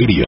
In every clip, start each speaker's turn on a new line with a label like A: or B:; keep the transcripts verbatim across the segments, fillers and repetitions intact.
A: Radio.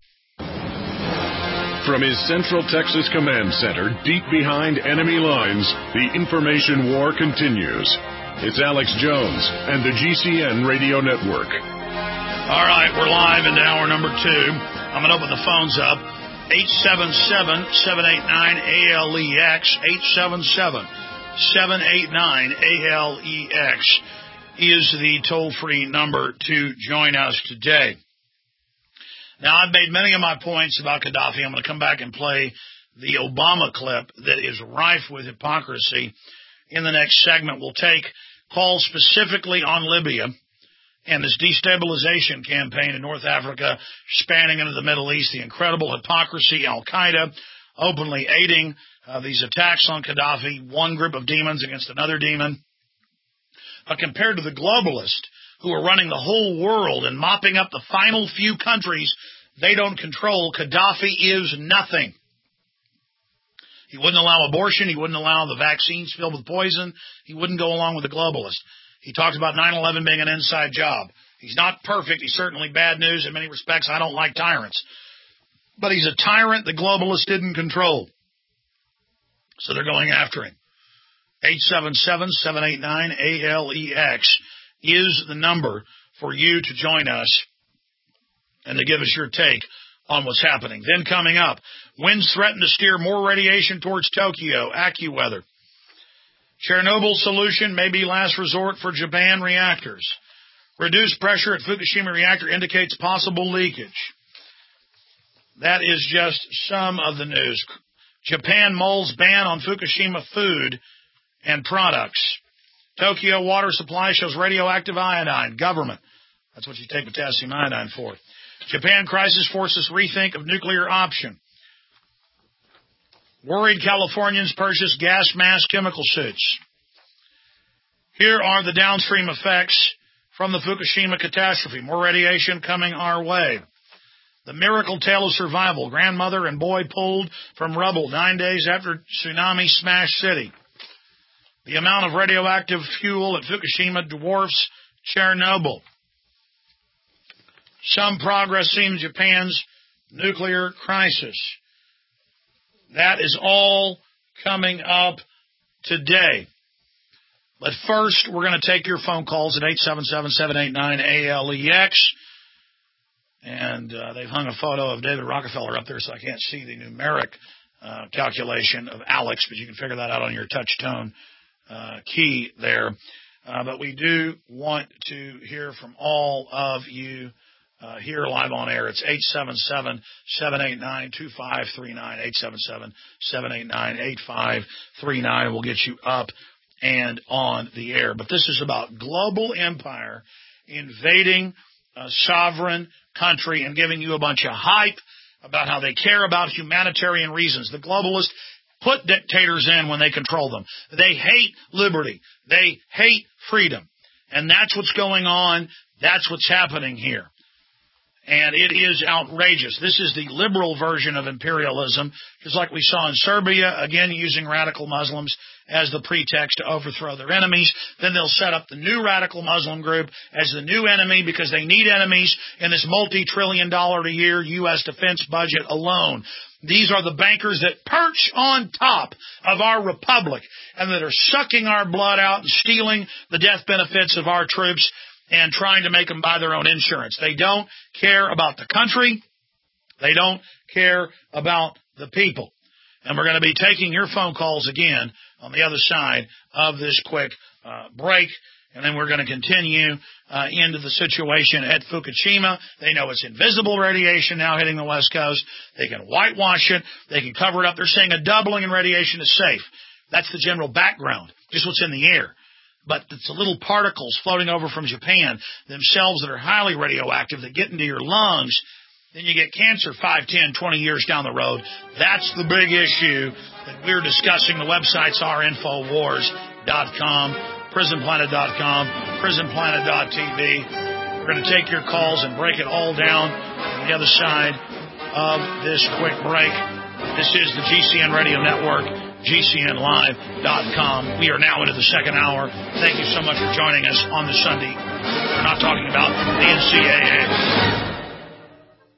B: From his Central Texas Command Center, deep behind enemy lines, the information war continues. It's Alex Jones and the G C N Radio Network.
C: All right, we're live into hour number two. I'm going to open the phones up. eight seven seven, seven eight nine, A L E X, eight seven seven, seven eight nine, A L E X is the toll-free number to join us today. Now, I've made many of my points about Gaddafi. I'm going to come back and play the Obama clip that is rife with hypocrisy. In the next segment, we'll take calls specifically on Libya and this destabilization campaign in North Africa, spanning into the Middle East, the incredible hypocrisy, Al-Qaeda openly aiding uh, these attacks on Gaddafi, one group of demons against another demon. But compared to the globalists who are running the whole world and mopping up the final few countries they don't control, Gaddafi is nothing. He wouldn't allow abortion. He wouldn't allow the vaccines filled with poison. He wouldn't go along with the globalists. He talked about nine eleven being an inside job. He's not perfect. He's certainly bad news in many respects. I don't like tyrants. But he's a tyrant the globalists didn't control. So they're going after him. eight seven seven, seven eight nine, A L E X is the number for you to join us and to give us your take on what's happening. Then coming up, winds threaten to steer more radiation towards Tokyo, AccuWeather. Chernobyl solution may be last resort for Japan reactors. Reduced pressure at Fukushima reactor indicates possible leakage. That is just some of the news. Japan mulls ban on Fukushima food and products. Tokyo water supply shows radioactive iodine. Government. That's what you take potassium iodine for. Japan crisis forces rethink of nuclear option. Worried Californians purchase gas mask chemical suits. Here are the downstream effects from the Fukushima catastrophe. More radiation coming our way. The miracle tale of survival. Grandmother and boy pulled from rubble nine days after tsunami smashed city. The amount of radioactive fuel at Fukushima dwarfs Chernobyl. Some progress seen in Japan's nuclear crisis. That is all coming up today. But first, we're going to take your phone calls at eight seven seven, seven eight nine, A L E X. And uh, they've hung a photo of David Rockefeller up there, so I can't see the numeric uh, calculation of Alex, but you can figure that out on your touch tone Uh, key there. Uh, but we do want to hear from all of you uh, here live on air. It's eight seven seven, seven eight nine, two five three nine, eight seven seven, seven eight nine, eight five three nine. We'll get you up and on the air. But this is about global empire invading a sovereign country and giving you a bunch of hype about how they care about humanitarian reasons. The globalists put dictators in when they control them. They hate liberty. They hate freedom. And that's what's going on. That's what's happening here. And it is outrageous. This is the liberal version of imperialism, just like we saw in Serbia, again using radical Muslims as the pretext to overthrow their enemies. Then they'll set up the new radical Muslim group as the new enemy because they need enemies in this multi-trillion dollar a year U S defense budget alone. These are the bankers that perch on top of our republic and that are sucking our blood out and stealing the death benefits of our troops and trying to make them buy their own insurance. They don't care about the country. They don't care about the people. And we're going to be taking your phone calls again on the other side of this quick uh, break. And then we're going to continue uh, into the situation at Fukushima. They know it's invisible radiation now hitting the West Coast. They can whitewash it. They can cover it up. They're saying a doubling in radiation is safe. That's the general background, just what's in the air. But it's the little particles floating over from Japan themselves that are highly radioactive that get into your lungs. Then you get cancer five, ten, twenty years down the road. That's the big issue that we're discussing. The websites are infowars dot com, prison planet dot com, prison planet dot t v. We're going to take your calls and break it all down on the other side of this quick break. This is the G C N Radio Network, G C N live dot com. We are now into the second hour. Thank you so much for joining us on this Sunday. We're not talking about the N C A A.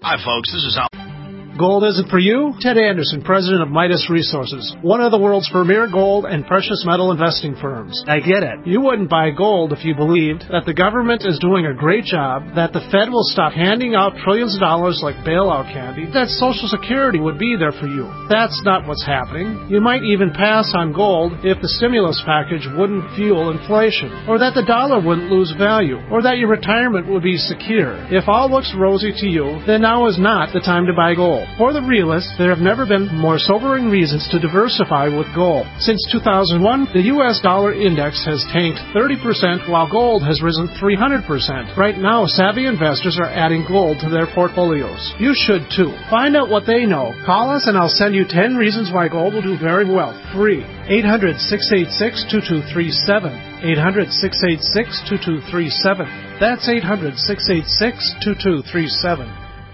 C: Hi, folks. This is Al.
A: Gold isn't for you? Ted Anderson, president of Midas Resources, one of the world's premier gold and precious metal investing firms. I get it. You wouldn't buy gold if you believed that the government is doing a great job, that the Fed will stop handing out trillions of dollars like bailout candy, that Social Security would be there for you. That's not what's happening. You might even pass on gold if the stimulus package wouldn't fuel inflation, or that the dollar wouldn't lose value, or that your retirement would be secure. If all looks rosy to you, then now is not the time to buy gold. For the realists, there have never been more sobering reasons to diversify with gold. Since two thousand one, the U S dollar index has tanked thirty percent while gold has risen three hundred percent. Right now, savvy investors are adding gold to their portfolios. You should too. Find out what they know. Call us and I'll send you ten reasons why gold will do very well. Free. eight hundred, six eight six, two two three seven. eight hundred, six eight six, two two three seven. That's eight hundred, six eight six, two two three seven.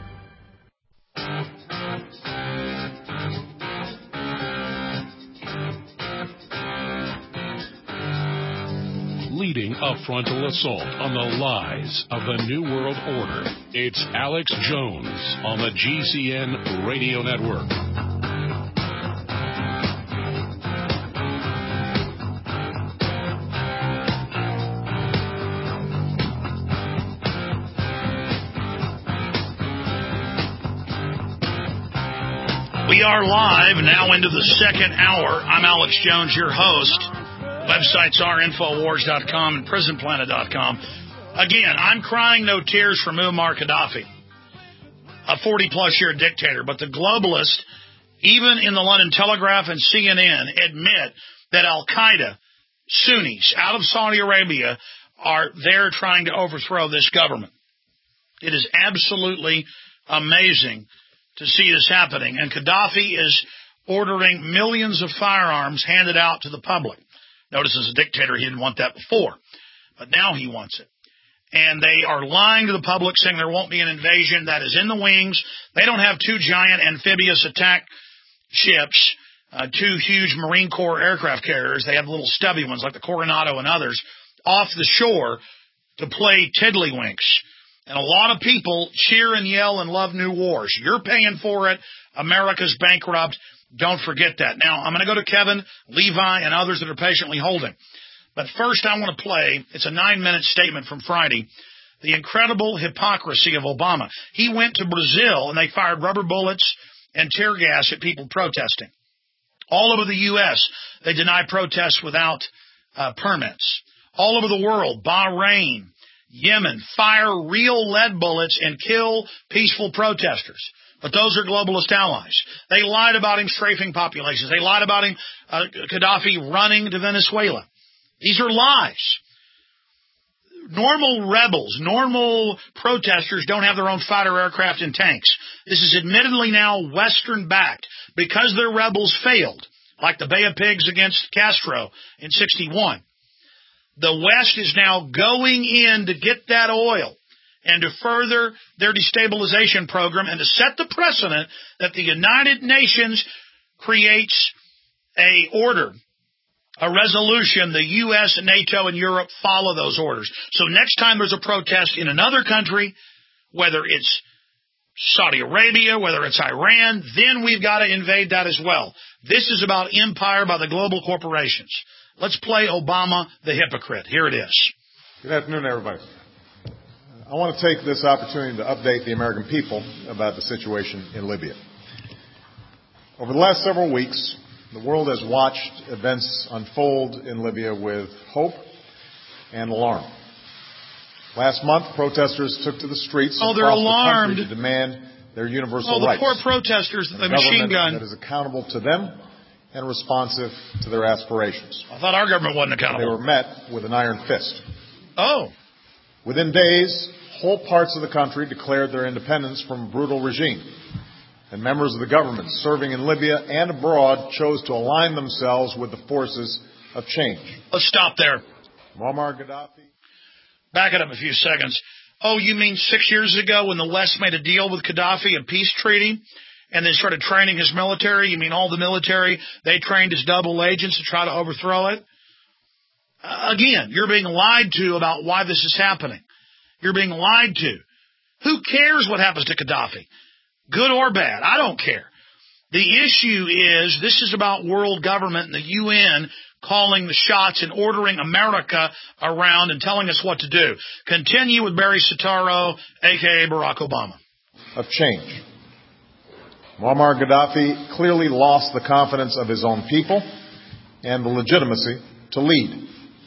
B: Leading a frontal assault on the lies of the New World Order. It's Alex Jones on the G C N Radio Network.
C: We are live now into the second hour. I'm Alex Jones, your host. Websites are Infowars dot com and Prison Planet dot com. Again, I'm crying no tears for Muammar Gaddafi, a forty-plus year dictator. But the globalists, even in the London Telegraph and C N N, admit that Al-Qaeda, Sunnis out of Saudi Arabia, are there trying to overthrow this government. It is absolutely amazing to see this happening. And Gaddafi is ordering millions of firearms handed out to the public. Notice as a dictator, he didn't want that before, but now he wants it. And they are lying to the public, saying there won't be an invasion. That is in the wings. They don't have two giant amphibious attack ships, uh, two huge Marine Corps aircraft carriers. They have little stubby ones like the Coronado and others off the shore to play tiddlywinks. And a lot of people cheer and yell and love new wars. You're paying for it. America's bankrupt. Don't forget that. Now, I'm going to go to Kevin, Levi, and others that are patiently holding. But first, I want to play, it's a nine-minute statement from Friday, the incredible hypocrisy of Obama. He went to Brazil, and they fired rubber bullets and tear gas at people protesting. All over the U S, they deny protests without uh, permits. All over the world, Bahrain, Yemen, fire real lead bullets and kill peaceful protesters. But those are globalist allies. They lied about him strafing populations. They lied about him, uh, Gaddafi running to Venezuela. These are lies. Normal rebels, normal protesters don't have their own fighter aircraft and tanks. This is admittedly now Western-backed because their rebels failed, like the Bay of Pigs against Castro in sixty-one. The West is now going in to get that oil and to further their destabilization program and to set the precedent that the United Nations creates a order, a resolution. The U S and NATO and Europe follow those orders. So next time there's a protest in another country, whether it's Saudi Arabia, whether it's Iran, then we've got to invade that as well. This is about empire by the global corporations. Let's play Obama the hypocrite. Here it is.
D: Good afternoon, everybody. I want to take this opportunity to update the American people about the situation in Libya. Over the last several weeks, the world has watched events unfold in Libya with hope and alarm. Last month, protesters took to the streets
C: oh,
D: across
C: alarmed.
D: the country to demand their universal
C: oh, the
D: rights.
C: Poor protesters, the machine gun
D: that is accountable to them and responsive to their aspirations.
C: I thought our government wasn't accountable.
D: They were met with an iron fist.
C: Oh.
D: Within days, whole parts of the country declared their independence from a brutal regime. And members of the government serving in Libya and abroad chose to align themselves with the forces of change.
C: Let's stop there.
D: Muammar Gaddafi.
C: Back it up a few seconds. Oh, you mean six years ago when the West made a deal with Gaddafi, a peace treaty, and then started training his military? You mean all the military, they trained as double agents to try to overthrow it? Uh, again, you're being lied to about why this is happening. You're being lied to. Who cares what happens to Gaddafi? good or bad. I don't care. The issue is this is about world government and the U N calling the shots and ordering America around and telling us what to do. Continue with Barry Soetoro, a k a. Barack Obama.
D: Of change. Muammar Gaddafi clearly lost the confidence of his own people and the legitimacy to lead.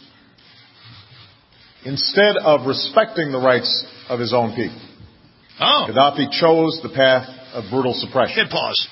D: Instead of respecting the rights of his own people,
C: oh.
D: Gaddafi chose the path of brutal suppression.
C: Hit pause.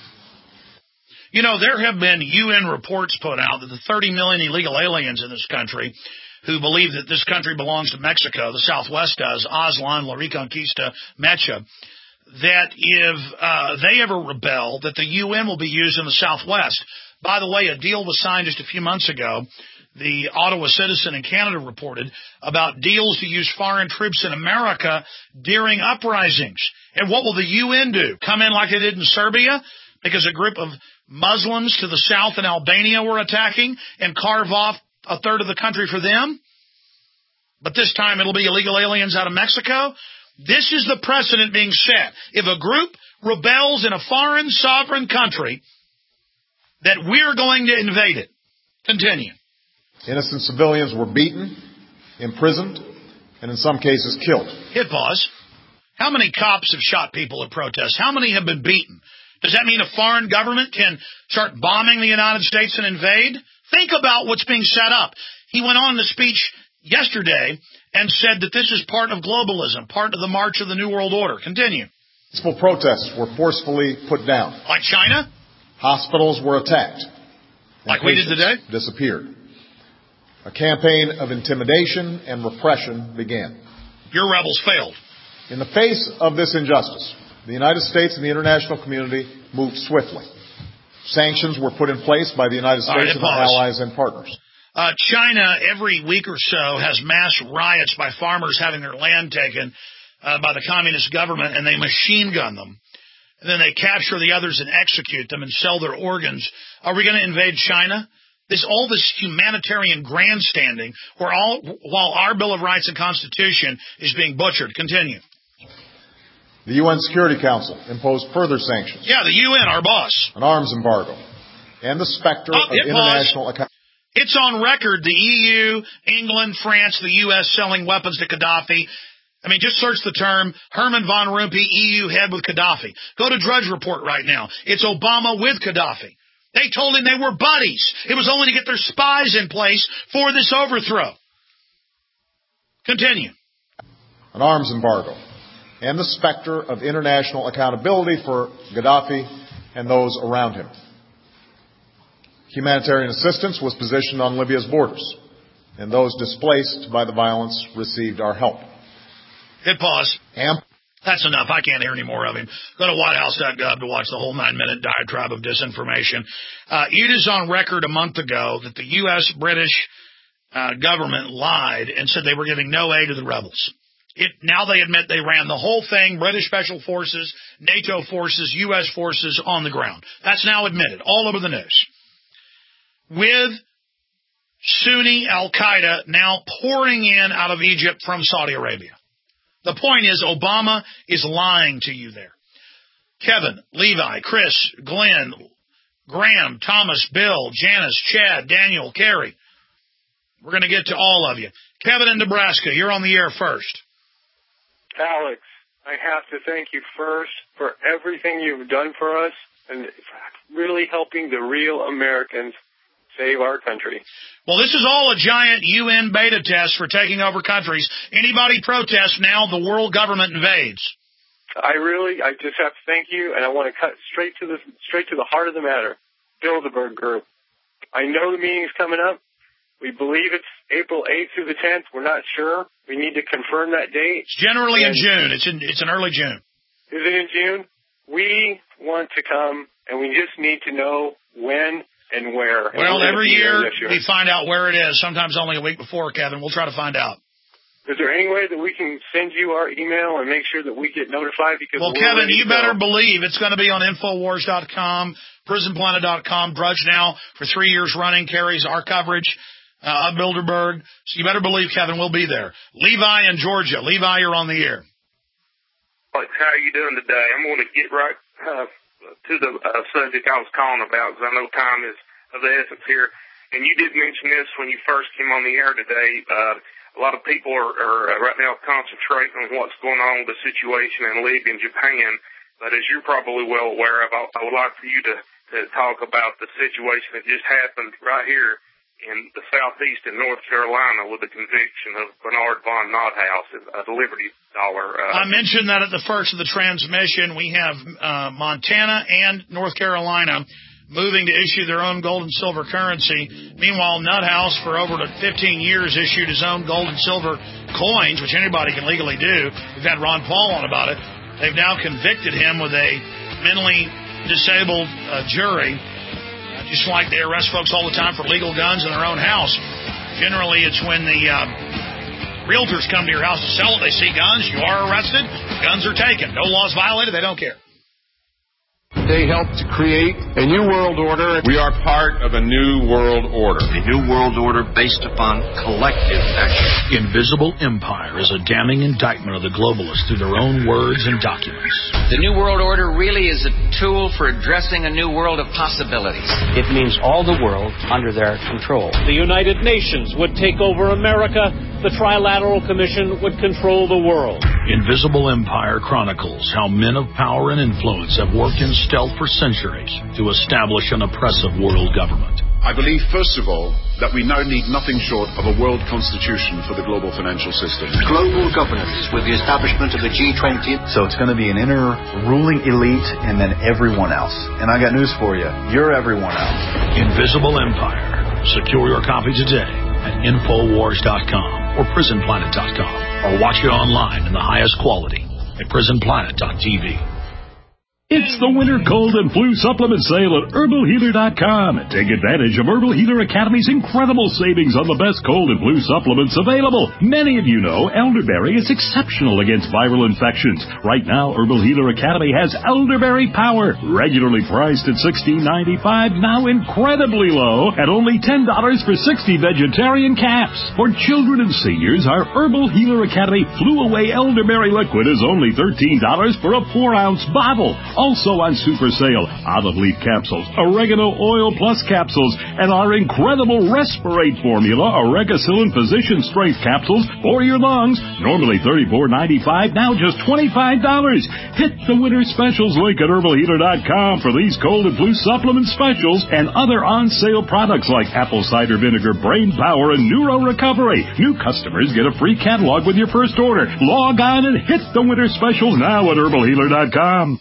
C: You know, there have been U N reports put out that the thirty million illegal aliens in this country who believe that this country belongs to Mexico, the Southwest does, Aztlan, La Reconquista, Mecha, that if uh, they ever rebel, that the U N will be used in the Southwest. By the way, a deal was signed just a few months ago. The Ottawa Citizen in Canada reported about deals to use foreign troops in America during uprisings. And what will the U N do? Come in like they did in Serbia? Because a group of Muslims to the south in Albania were attacking and carve off a third of the country for them? But this time it'll be illegal aliens out of Mexico? This is the precedent being set. If a group rebels in a foreign sovereign country, that we're going to invade it. Continue.
D: Innocent civilians were beaten, imprisoned, and in some cases killed.
C: Hit pause. How many cops have shot people at protests? How many have been beaten? Does that mean a foreign government can start bombing the United States and invade? Think about what's being set up. He went on in the speech yesterday and said that this is part of globalism, part of the march of the New World Order. Continue.
D: Peaceful protests were forcefully put down.
C: Like China?
D: Hospitals were attacked.
C: Like we did today?
D: Disappeared. A campaign of intimidation and repression began.
C: Your rebels failed.
D: In the face of this injustice, the United States and the international community moved swiftly. Sanctions were put in place by the United States right, and our allies and partners.
C: Uh, China, every week or so, has mass riots by farmers having their land taken uh, by the communist government, and they machine gun them. And then they capture the others and execute them and sell their organs. Are we going to invade China? This all this humanitarian grandstanding, where all while our Bill of Rights and Constitution is being butchered. Continue.
D: The U N Security Council imposed further sanctions.
C: Yeah, the U N, our boss.
D: An arms embargo. And the specter
C: oh,
D: of international...
C: Account- it's on record, the E U, England, France, the U S selling weapons to Gaddafi. I mean, just search the term Herman von Rompuy, E U head with Gaddafi. Go to Drudge Report right now. It's Obama with Gaddafi. They told him they were buddies. It was only to get their spies in place for this overthrow. Continue.
D: An arms embargo. And the specter of international accountability for Gaddafi and those around him. Humanitarian assistance was positioned on Libya's borders, and those displaced by the violence received our help.
C: Hit pause.
D: Amp-
C: That's enough. I can't hear any more of him. Go to white house dot gov to watch the whole nine-minute diatribe of disinformation. Uh, it is on record a month ago that the U S British uh, government lied and said they were giving no aid to the rebels. It, now they admit they ran the whole thing, British Special Forces, NATO forces, U S forces on the ground. That's now admitted, all over the news. With Sunni al-Qaeda now pouring in out of Egypt from Saudi Arabia. The point is, Obama is lying to you there. Kevin, Levi, Chris, Glenn, Graham, Thomas, Bill, Janice, Chad, Daniel, Carrie. We're going to get to all of you. Kevin in Nebraska, you're on the air first.
E: Alex, I have to thank you first for everything you've done for us and really helping the real Americans save our country.
C: Well, this is all a giant U N beta test for taking over countries. Anybody protests now, the world government invades.
E: I really, I just have to thank you, and I want to cut straight to the straight to the heart of the matter. Bilderberg Group. I know the meeting's coming up. We believe it's April eighth through the tenth. We're not sure. We need to confirm that date.
C: It's generally
E: and
C: in June. It's in it's in early June.
E: Is it in June? We want to come, and we just need to know when and where.
C: Well, and every year, year we find out where it is, sometimes only a week before, Kevin. We'll try to find out.
E: Is there any way that we can send you our email and make sure that we get notified? Because
C: well, Kevin, you better believe it's going to be on Infowars dot com, Prison Planet dot com, Drudge Now for three years running carries our coverage uh, of Bilderberg. So you better believe, Kevin, we'll be there. Levi in Georgia. Levi, you're on the air.
F: Alex, how are you doing today? I'm going to get right uh, to the uh, subject I was calling about, because I know time is of the essence here. And you did mention this when you first came on the air today. Uh, a lot of people are, are uh, right now concentrating on what's going on with the situation in Libya and Japan. But as you're probably well aware of, I, I would like for you to, to talk about the situation that just happened right here in the southeast in North Carolina with the conviction of Bernard von Nothaus of the Liberty Dollar. Uh,
C: I mentioned that at the first of the transmission. We have uh, Montana and North Carolina moving to issue their own gold and silver currency. Meanwhile, Nuthouse, for over fifteen years, issued his own gold and silver coins, which anybody can legally do. We've had Ron Paul on about it. They've now convicted him with a mentally disabled uh, jury. Just like they arrest folks all the time for legal guns in their own house. Generally, it's when the uh, realtors come to your house to sell it, they see guns, you are arrested, guns are taken. No laws violated, they don't care.
G: They helped to create a new world order.
H: We are part of a new world order.
I: A new world order based upon collective action.
C: Invisible Empire is a damning indictment of the globalists through their own words and documents.
I: The new world order really is a tool for addressing a new world of possibilities.
J: It means all the world under their control.
K: The United Nations would take over America. The Trilateral Commission would control the world.
C: Invisible Empire chronicles how men of power and influence have worked in stealth for centuries to establish an oppressive world government.
L: I believe, first of all, that we now need nothing short of a world constitution for the global financial system.
M: Global governance with the establishment of the G twenty.
N: So it's going to be an inner ruling elite and then everyone else. And I got news for you. You're everyone else.
C: Invisible Empire. Secure your copy today at Infowars dot com or Prison Planet dot com, or watch it online in the highest quality at Prison Planet dot T V.
O: It's the winter cold and flu supplement sale at Herbal Healer dot com. Take advantage of Herbal Healer Academy's incredible savings on the best cold and flu supplements available. Many of you know elderberry is exceptional against viral infections. Right now, Herbal Healer Academy has Elderberry Power, regularly priced at sixteen ninety-five, now incredibly low at only ten dollars for sixty vegetarian caps. For children and seniors, our Herbal Healer Academy Flu Away Elderberry Liquid is only thirteen dollars for a four ounce bottle. Also on super sale, olive leaf capsules, oregano oil plus capsules, and our incredible Respirate formula, Oregacillin Physician Strength capsules for your lungs. Normally thirty-four ninety-five, now just twenty-five dollars. Hit the winter specials link at Herbal Healer dot com for these cold and flu supplement specials and other on-sale products like apple cider vinegar, brain power, and neuro recovery. New customers get a free catalog with your first order. Log on and hit the winter specials now at Herbal Healer dot com.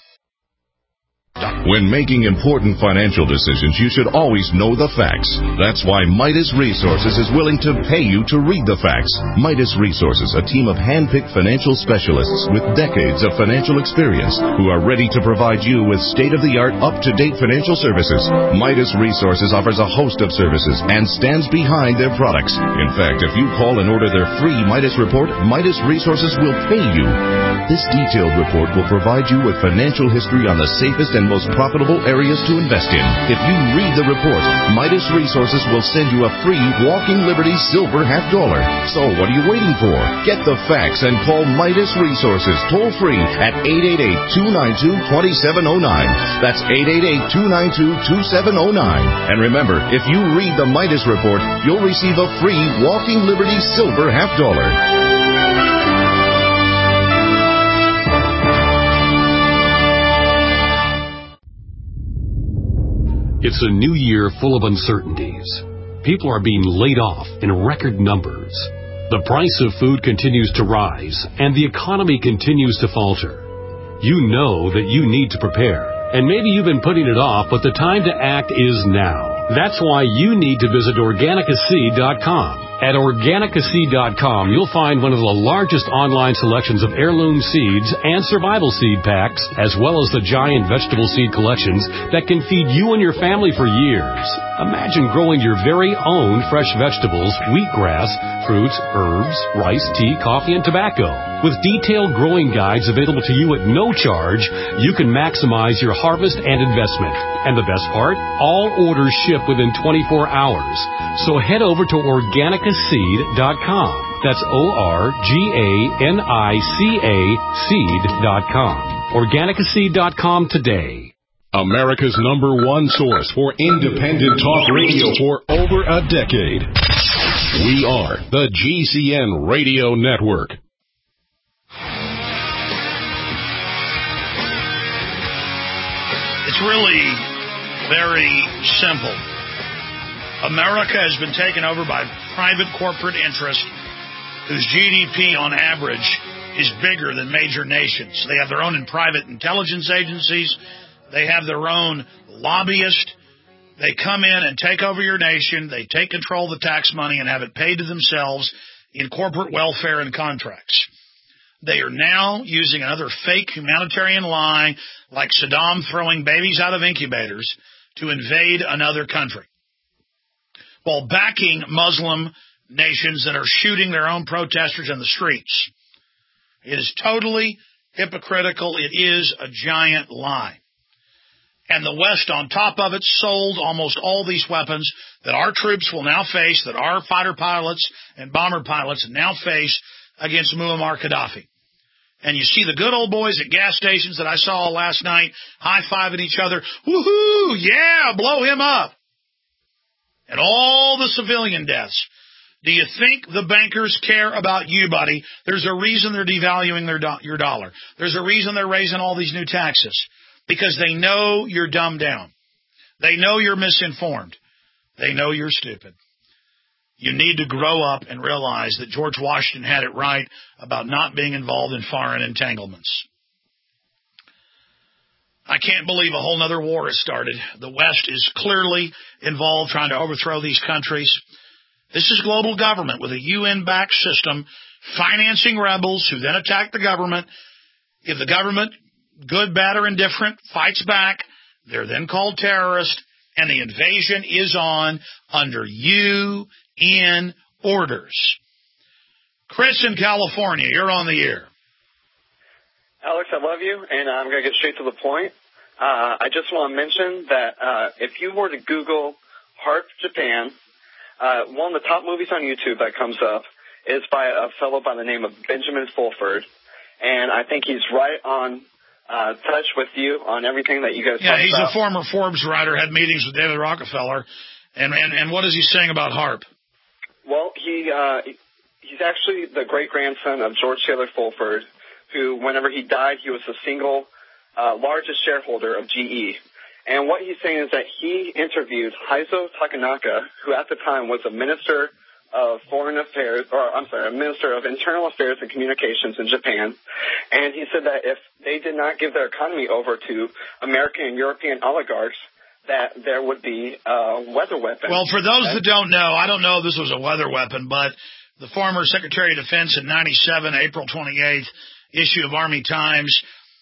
B: When making important financial decisions, you should always know the facts. That's why Midas Resources is willing to pay you to read the facts. Midas Resources, a team of hand-picked financial specialists with decades of financial experience who are ready to provide you with state-of-the-art, up-to-date financial services. Midas Resources offers a host of services and stands behind their products. In fact, if you call and order their free Midas report, Midas Resources will pay you. This detailed report will provide you with financial history on the safest and most profitable areas to invest in. If you read the report, Midas Resources will send you a free Walking Liberty silver half dollar. So what are you waiting for? Get the facts and call Midas Resources toll free at eight eight eight, two nine two, two seven zero nine. That's eight eight eight, two nine two, two seven zero nine. And remember, if you read the Midas report, you'll receive a free Walking Liberty silver half dollar.
P: It's a new year full of uncertainties. People are being laid off in record numbers. The price of food continues to rise, and the economy continues to falter. You know that you need to prepare, and maybe you've been putting it off, but the time to act is now. That's why you need to visit Organica Seed dot com. At Organica Seed dot com, you'll find one of the largest online selections of heirloom seeds and survival seed packs, as well as the giant vegetable seed collections that can feed you and your family for years. Imagine growing your very own fresh vegetables, wheatgrass, fruits, herbs, rice, tea, coffee, and tobacco. With detailed growing guides available to you at no charge, you can maximize your harvest and investment. And the best part? All orders ship within twenty-four hours. So head over to Organica Seed dot com. That's O R G A N I C A Seed dot com. Organica Seed dot com today.
B: America's number one source for independent talk radio for over a decade. We are the G C N Radio Network.
C: It's really very simple. America has been taken over by private corporate interests whose G D P on average is bigger than major nations. They have their own private intelligence agencies. They have their own lobbyists. They come in and take over your nation. They take control of the tax money and have it paid to themselves in corporate welfare and contracts. They are now using another fake humanitarian lie, like Saddam throwing babies out of incubators, to invade another country, while backing Muslim nations that are shooting their own protesters in the streets. It is totally hypocritical. It is a giant lie. And the West, on top of it, sold almost all these weapons that our troops will now face, that our fighter pilots and bomber pilots now face against Muammar Gaddafi. And you see the good old boys at gas stations that I saw last night high-fiving each other. Woohoo! Yeah, blow him up. And all the civilian deaths. Do you think the bankers care about you, buddy? There's a reason they're devaluing their do- your dollar. There's a reason they're raising all these new taxes. Because they know you're dumbed down. They know you're misinformed. They know you're stupid. You need to grow up and realize that George Washington had it right about not being involved in foreign entanglements. I can't believe a whole other war has started. The West is clearly involved trying to overthrow these countries. This is global government with a U N-backed system financing rebels who then attack the government. If the government, good, bad, or indifferent, fights back, they're then called terrorists, and the invasion is on under U N orders. Chris in California, you're on the air.
Q: Alex, I love you, and I'm going to get straight to the point. Uh, I just want to mention that uh, if you were to Google HAARP Japan, uh, one of the top movies on YouTube that comes up is by a fellow by the name of Benjamin Fulford, and I think he's right on Uh, touch with you on everything that you guys
C: yeah,
Q: talk about.
C: Yeah, he's a former Forbes writer, had meetings with David Rockefeller. And, and, and what is he saying about HAARP?
Q: Well, he uh, he's actually the great-grandson of George Taylor Fulford, who, whenever he died, he was the single uh, largest shareholder of G E. And what he's saying is that he interviewed Heizo Takanaka, who at the time was a minister of Foreign Affairs, or I'm sorry, a Minister of Internal Affairs and Communications in Japan, and he said that if they did not give their economy over to American and European oligarchs, that there would be a weather weapon.
C: Well, for those that don't know, I don't know if this was a weather weapon, but the former Secretary of Defense in ninety-seven, April twenty-eighth, issue of Army Times,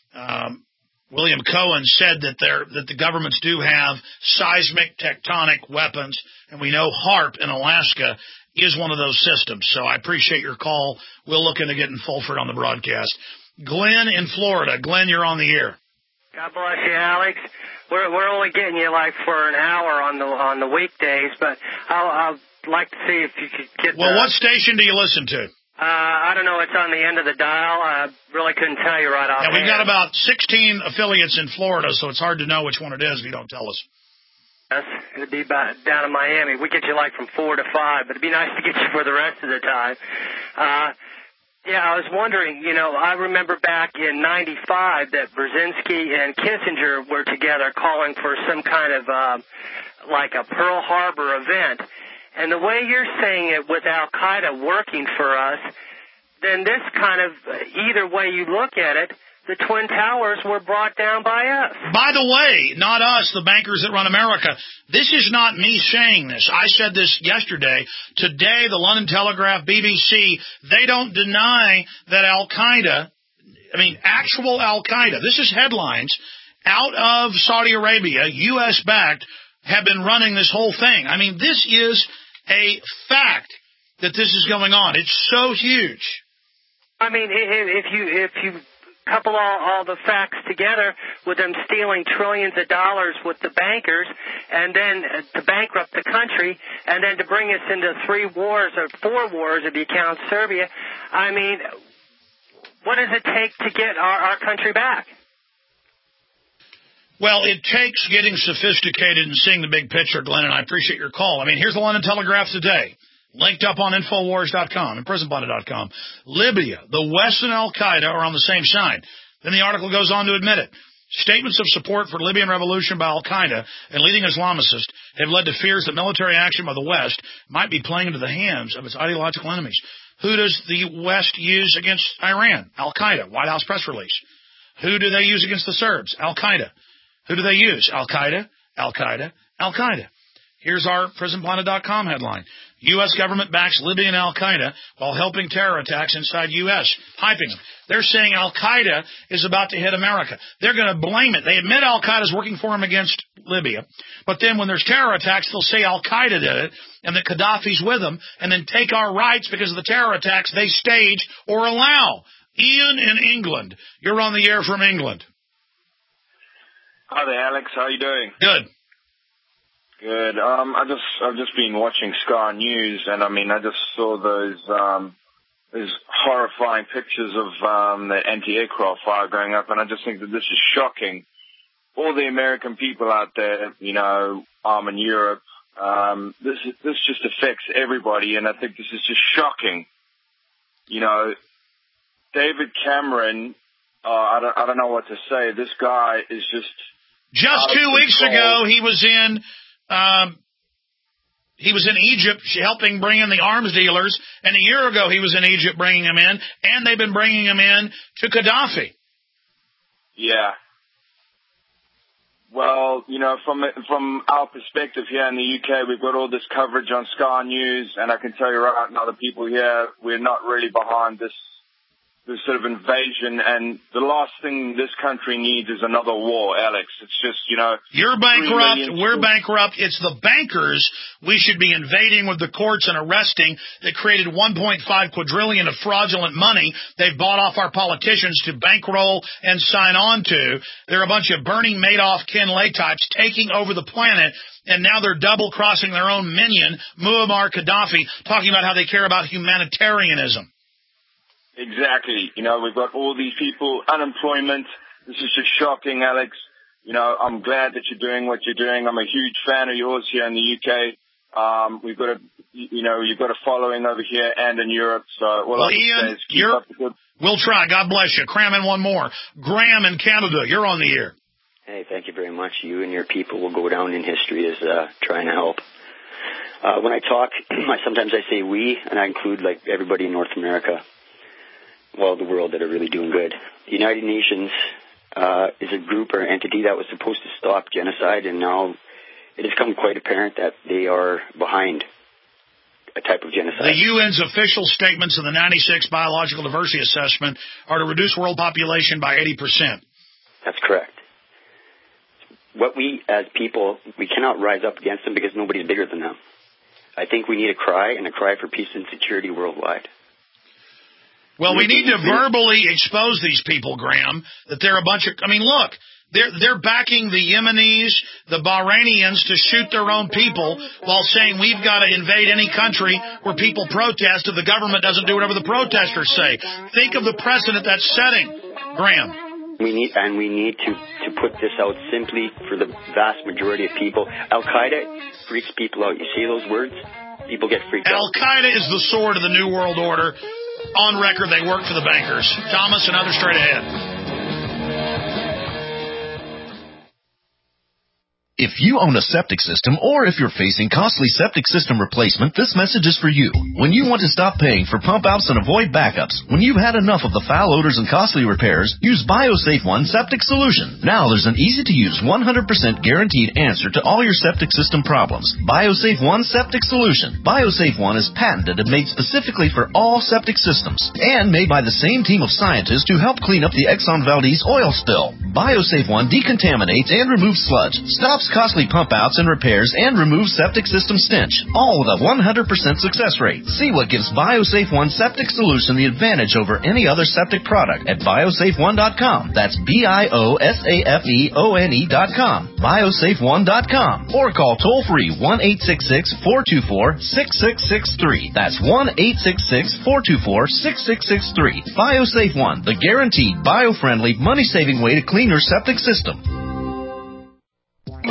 C: um, William Cohen said that there that the governments do have seismic tectonic weapons, and we know HAARP in Alaska is one of those systems. So I appreciate your call. We'll look into getting Fulford on the broadcast. Glenn in Florida. Glenn, you're on the air.
R: God bless you, Alex. We're we're only getting you like for an hour on the on the weekdays, but I'll, I'll like to see if you could get.
C: Well,
R: the,
C: what station do you listen to?
R: Uh, I don't know. It's on the end of the dial. I really couldn't tell you right off.
C: Yeah, we've got about sixteen affiliates in Florida, so it's hard to know which one it is if you don't tell us.
R: Yes, it'd be about down in Miami. We get you like from four to five, but it'd be nice to get you for the rest of the time. Uh, yeah, I was wondering, you know, I remember back in ninety-five that Brzezinski and Kissinger were together calling for some kind of, uh, like a Pearl Harbor event. And the way you're saying it with Al-Qaeda working for us, then this kind of, either way you look at it, the Twin Towers were brought down by us.
C: By the way, not us, the bankers that run America. This is not me saying this. I said this yesterday. Today, the London Telegraph, B B C, they don't deny that Al-Qaeda, I mean, actual Al-Qaeda, this is headlines, out of Saudi Arabia, U S-backed, have been running this whole thing. I mean, this is a fact that this is going on. It's so huge.
R: I mean, if you if you couple all, all the facts together with them stealing trillions of dollars with the bankers and then to bankrupt the country and then to bring us into three wars or four wars if you count Serbia, I mean, what does it take to get our, our country back?
C: Well, it takes getting sophisticated and seeing the big picture, Glenn, and I appreciate your call. I mean, here's the London Telegraph today, linked up on Infowars dot com and Prison Planet dot com. Libya, the West and Al-Qaeda are on the same side. Then the article goes on to admit it. Statements of support for Libyan revolution by Al-Qaeda and leading Islamicists have led to fears that military action by the West might be playing into the hands of its ideological enemies. Who does the West use against Iran? Al-Qaeda. White House press release. Who do they use against the Serbs? Al-Qaeda. Who do they use? Al-Qaeda, Al-Qaeda, Al-Qaeda. Here's our Prison Planet dot com headline. U S government backs Libyan Al-Qaeda while helping terror attacks inside U S, hyping them. They're saying Al-Qaeda is about to hit America. They're going to blame it. They admit Al-Qaeda is working for them against Libya. But then when there's terror attacks, they'll say Al-Qaeda did it and that Gaddafi's with them and then take our rights because of the terror attacks they stage or allow. Ian in England. You're on the air from England.
S: Hi there, Alex. How are you doing?
C: Good.
S: Good. Um, I just I've just been watching Sky News, and I mean I just saw those um, those horrifying pictures of um, the anti-aircraft fire going up, and I just think that this is shocking. All the American people out there, you know, um, in Europe, um, this this just affects everybody, and I think this is just shocking. You know, David Cameron. Uh, I don't I don't know what to say. This guy is just.
C: Just two weeks ago, he was in um, he was in Egypt helping bring in the arms dealers, and a year ago he was in Egypt bringing them in, and they've been bringing them in to Gaddafi.
S: Yeah. Well, you know, from from our perspective here in the U K, we've got all this coverage on Sky News, and I can tell you right now, the people here, we're not really behind this. This sort of invasion, and the last thing this country needs is another war, Alex. It's just, you know...
C: You're bankrupt, we're bankrupt. It's the bankers we should be invading with the courts and arresting that created one point five quadrillion of fraudulent money they've bought off our politicians to bankroll and sign on to. They're a bunch of Bernie Madoff, Ken Lay types taking over the planet, and now they're double-crossing their own minion, Muammar Gaddafi, talking about how they care about humanitarianism.
S: Exactly. You know, we've got all these people, unemployment. This is just shocking, Alex. You know, I'm glad that you're doing what you're doing. I'm a huge fan of yours here in the U K. Um, we've got a, you know, you've got a following over here and in Europe. So, well,
C: well Ian, you're, good... we'll try. God bless you. Cram in one more. Graham in Canada, you're on the air.
T: Hey, thank you very much. You and your people will go down in history as uh, trying to help. Uh, when I talk, I, sometimes I say we, and I include like everybody in North America. Well, the world that are really doing good. The United Nations uh, is a group or entity that was supposed to stop genocide, and now it has become quite apparent that they are behind a type of genocide.
C: The U N's official statements in the ninety-six Biological Diversity Assessment are to reduce world population by eighty percent.
T: That's correct. What we, as people, we cannot rise up against them because nobody's bigger than them. I think we need a cry, and a cry for peace and security worldwide.
C: Well, we need to verbally expose these people, Graham, that they're a bunch of, I mean, look, they're, they're backing the Yemenis, the Bahrainians to shoot their own people while saying we've got to invade any country where people protest if the government doesn't do whatever the protesters say. Think of the precedent that's setting, Graham.
T: We need, and we need to, to put this out simply for the vast majority of people. Al-Qaeda freaks people out. You see those words? People get freaked out.
C: Al-Qaeda is the sword of the New World Order. On record, they work for the bankers. Thomas and others straight ahead.
U: If you own a septic system, or if you're facing costly septic system replacement, this message is for you. When you want to stop paying for pump outs and avoid backups, when you've had enough of the foul odors and costly repairs, use BioSafe One Septic Solution. Now there's an easy-to-use, one hundred percent guaranteed answer to all your septic system problems. BioSafe One Septic Solution. BioSafe One is patented and made specifically for all septic systems, and made by the same team of scientists who helped clean up the Exxon Valdez oil spill. BioSafe One decontaminates and removes sludge, stops costly pump outs and repairs, and remove septic system stench, all with a one hundred percent success rate. See what gives BioSafe One Septic Solution the advantage over any other septic product at biosafe one dot com. That's B I O S A F E O N E dot com. biosafe one dot com. Or call toll-free one eight six six, four two four, six six six three. That's one eight six six, four two four, six six six three. BioSafe One, the guaranteed, bio-friendly, money-saving way to clean your septic system.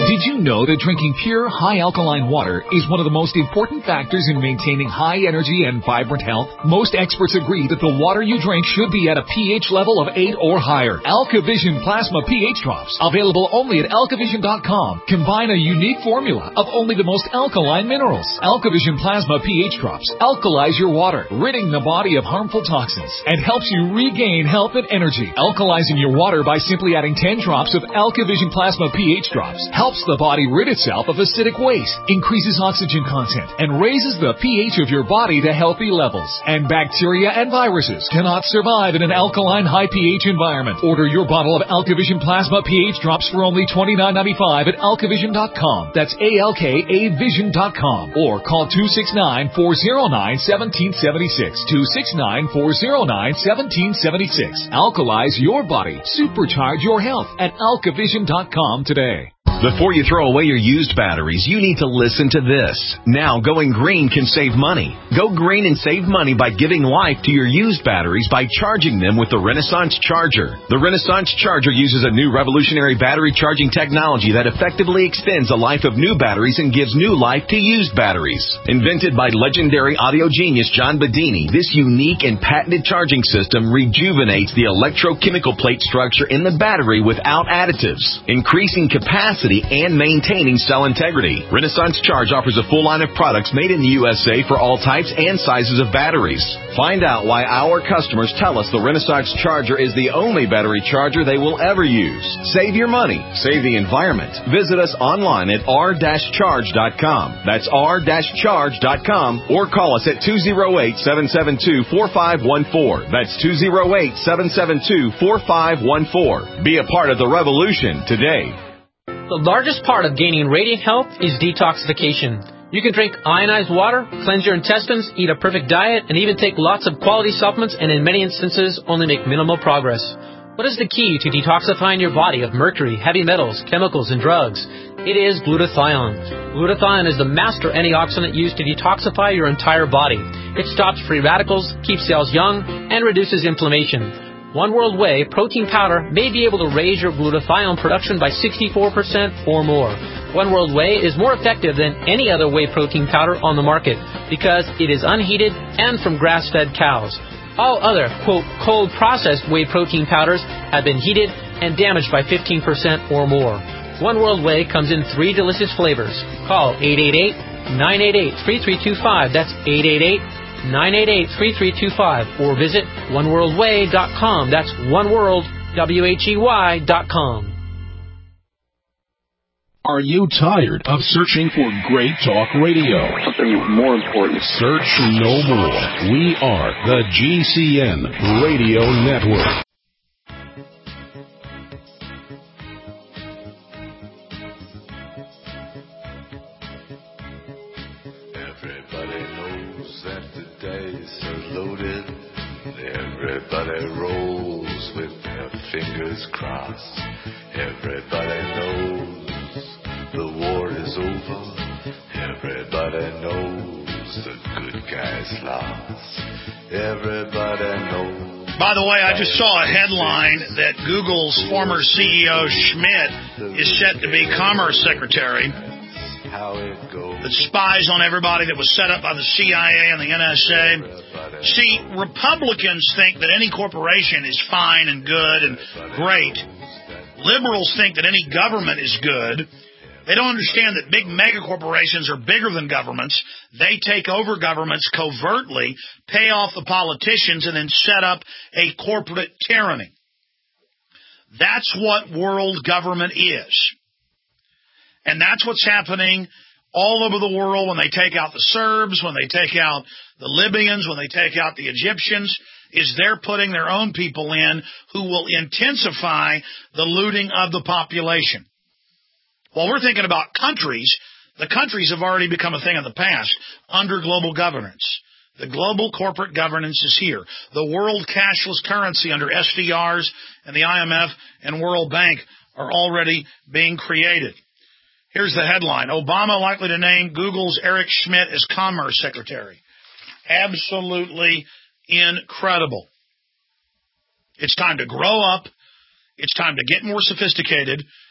A: Did you know that drinking pure, high alkaline water is one of the most important factors in maintaining high energy and vibrant health? Most experts agree that the water you drink should be at a pH level of eight or higher. AlkaVision Plasma pH Drops, available only at alkavision dot com, combine a unique formula of only the most alkaline minerals. AlkaVision Plasma pH Drops alkalize your water, ridding the body of harmful toxins, and helps you regain health and energy. Alkalizing your water by simply adding ten drops of AlkaVision Plasma pH Drops helps the body rid itself of acidic waste, increases oxygen content, and raises the pH of your body to healthy levels. And bacteria and viruses cannot survive in an alkaline high pH environment. Order your bottle of AlkaVision Plasma pH Drops for only twenty-nine ninety-five at alkavision dot com. That's A L K A vision dot com. Or call two six nine, four oh nine, one seven seven six. two six nine, four oh nine, one seven seven six. Alkalize your body. Supercharge your health at alkavision dot com today.
V: Before you throw away your used batteries, you need to listen to this. Now, going green can save money. Go green and save money by giving life to your used batteries by charging them with the Renaissance Charger. The Renaissance Charger uses a new revolutionary battery charging technology that effectively extends the life of new batteries and gives new life to used batteries. Invented by legendary audio genius John Bedini, this unique and patented charging system rejuvenates the electrochemical plate structure in the battery without additives, increasing capacity and maintaining cell integrity. Renaissance Charge offers a full line of products made in the U S A for all types and sizes of batteries. Find out why our customers tell us the Renaissance Charger is the only battery charger they will ever use. Save your money. Save the environment. Visit us online at r dash charge dot com. That's r dash charge dot com or call us at two oh eight, seven seven two, four five one four. That's two oh eight, seven seven two, four five one four. Be a part of the revolution today.
W: The largest part of gaining radiant health is detoxification. You can drink ionized water, cleanse your intestines, eat a perfect diet, and even take lots of quality supplements and in many instances only make minimal progress. What is the key to detoxifying your body of mercury, heavy metals, chemicals, and drugs? It is glutathione. Glutathione is the master antioxidant used to detoxify your entire body. It stops free radicals, keeps cells young, and reduces inflammation. One World Whey protein powder may be able to raise your glutathione production by sixty-four percent or more. One World Whey is more effective than any other whey protein powder on the market because it is unheated and from grass-fed cows. All other, quote, cold processed whey protein powders have been heated and damaged by fifteen percent or more. One World Whey comes in three delicious flavors. Call eight eight eight, nine eight eight, three three two five. That's eight eight eight, nine eight eight, three three two five. Or visit one world way dot com. That's oneworld, W H E Y dot com.
O: Are you tired of searching for great talk radio?
X: Something more important.
O: Search no more. We are the G C N Radio Network.
Y: Everybody knows that the dice are loaded. Everybody rolls with their fingers crossed. Everybody knows the war is over. Everybody knows the good guys lost. Everybody knows.
C: By the way, I just saw a headline that Google's former C E O Schmidt is set to be Commerce Secretary. That spies on everybody that was set up by the C I A and the N S A. See, Republicans think that any corporation is fine and good and great. Liberals think that any government is good. They don't understand that big mega corporations are bigger than governments. They take over governments covertly, pay off the politicians, and then set up a corporate tyranny. That's what world government is. And that's what's happening all over the world when they take out the Serbs, when they take out the Libyans, when they take out the Egyptians, is they're putting their own people in who will intensify the looting of the population. While we're thinking about countries, the countries have already become a thing of the past under global governance. The global corporate governance is here. The world cashless currency under S D Rs and the I M F and World Bank are already being created. Here's the headline. Obama likely to name Google's Eric Schmidt as Commerce Secretary. Absolutely incredible. It's time to grow up. It's time to get more sophisticated.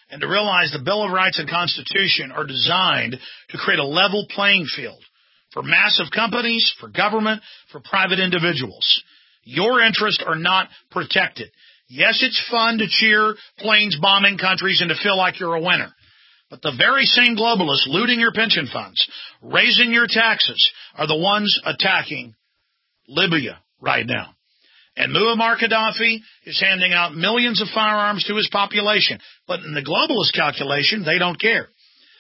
C: and to realize the Bill of Rights and Constitution are designed to create a level playing field for massive companies, for government, for private individuals. Your interests are not protected. Yes, it's fun to cheer planes bombing countries and to feel like you're a winner. But the very same globalists looting your pension funds, raising your taxes, are the ones attacking Libya right now. And Muammar Gaddafi is handing out millions of firearms to his population. But in the globalist calculation, they don't care.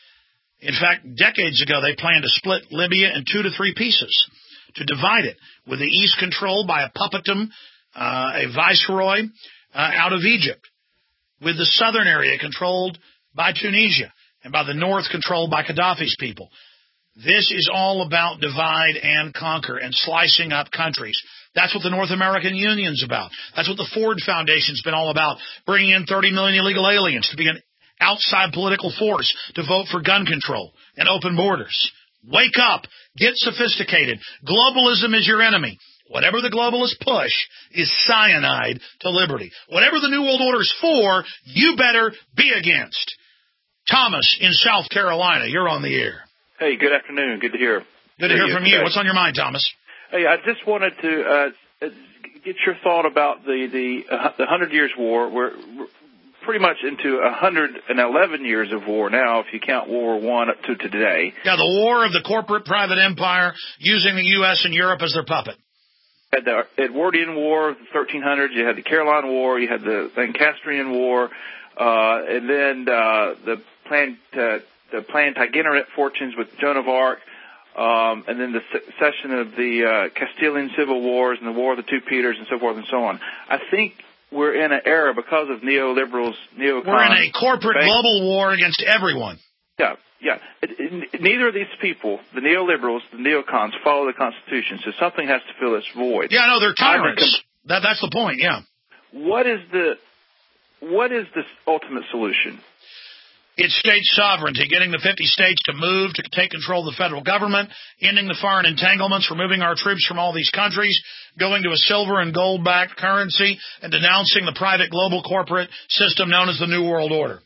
C: In fact, decades ago, they planned to split Libya in two to three pieces, to divide it, with the east controlled by a puppetum, uh, a viceroy uh, out of Egypt, with the southern area controlled by Tunisia, and by the north controlled by Gaddafi's people. This is all about divide and conquer and slicing up countries. That's what the North American Union's about. That's what the Ford Foundation's been all about, bringing in thirty million illegal aliens to be an outside political force to vote for gun control and open borders. Wake up. Get sophisticated. Globalism is your enemy. Whatever the globalists push is cyanide to liberty. Whatever the New World Order's for, you better be against. Thomas in South Carolina, you're on the air.
D: Hey, good afternoon. Good to hear.
C: Good to hear from you. What's on your mind, Thomas?
D: Hey, I just wanted to uh, get your thought about the the uh, the Hundred Years' War. We're pretty much into a hundred and eleven years of war now, if you count World War One up to today.
C: Yeah, the war of the corporate private empire using the U S and Europe as their puppet.
D: You had the Edwardian War of the thirteen hundreds. You had the Caroline War. You had the Lancastrian War, uh, and then uh, the Plan uh, the Plantagenet fortunes with Joan of Arc. Um, and then the secession of the uh, Castilian Civil Wars and the War of the Two Peters and so forth and so on. I think we're in an era because of neoliberals, neocons.
C: We're in a corporate bank- global war against everyone.
D: Yeah, yeah. It, it, neither of these people, the neoliberals, the neocons, follow the Constitution, so something has to fill this void.
C: Yeah, no, they're tyrants. Com- that, that's the point, yeah.
D: What is the, what is the ultimate solution?
C: It's state sovereignty, getting the fifty states to move to take control of the federal government, ending the foreign entanglements, removing our troops from all these countries, going to a silver and gold-backed currency, and denouncing the private global corporate system known as the New World Order.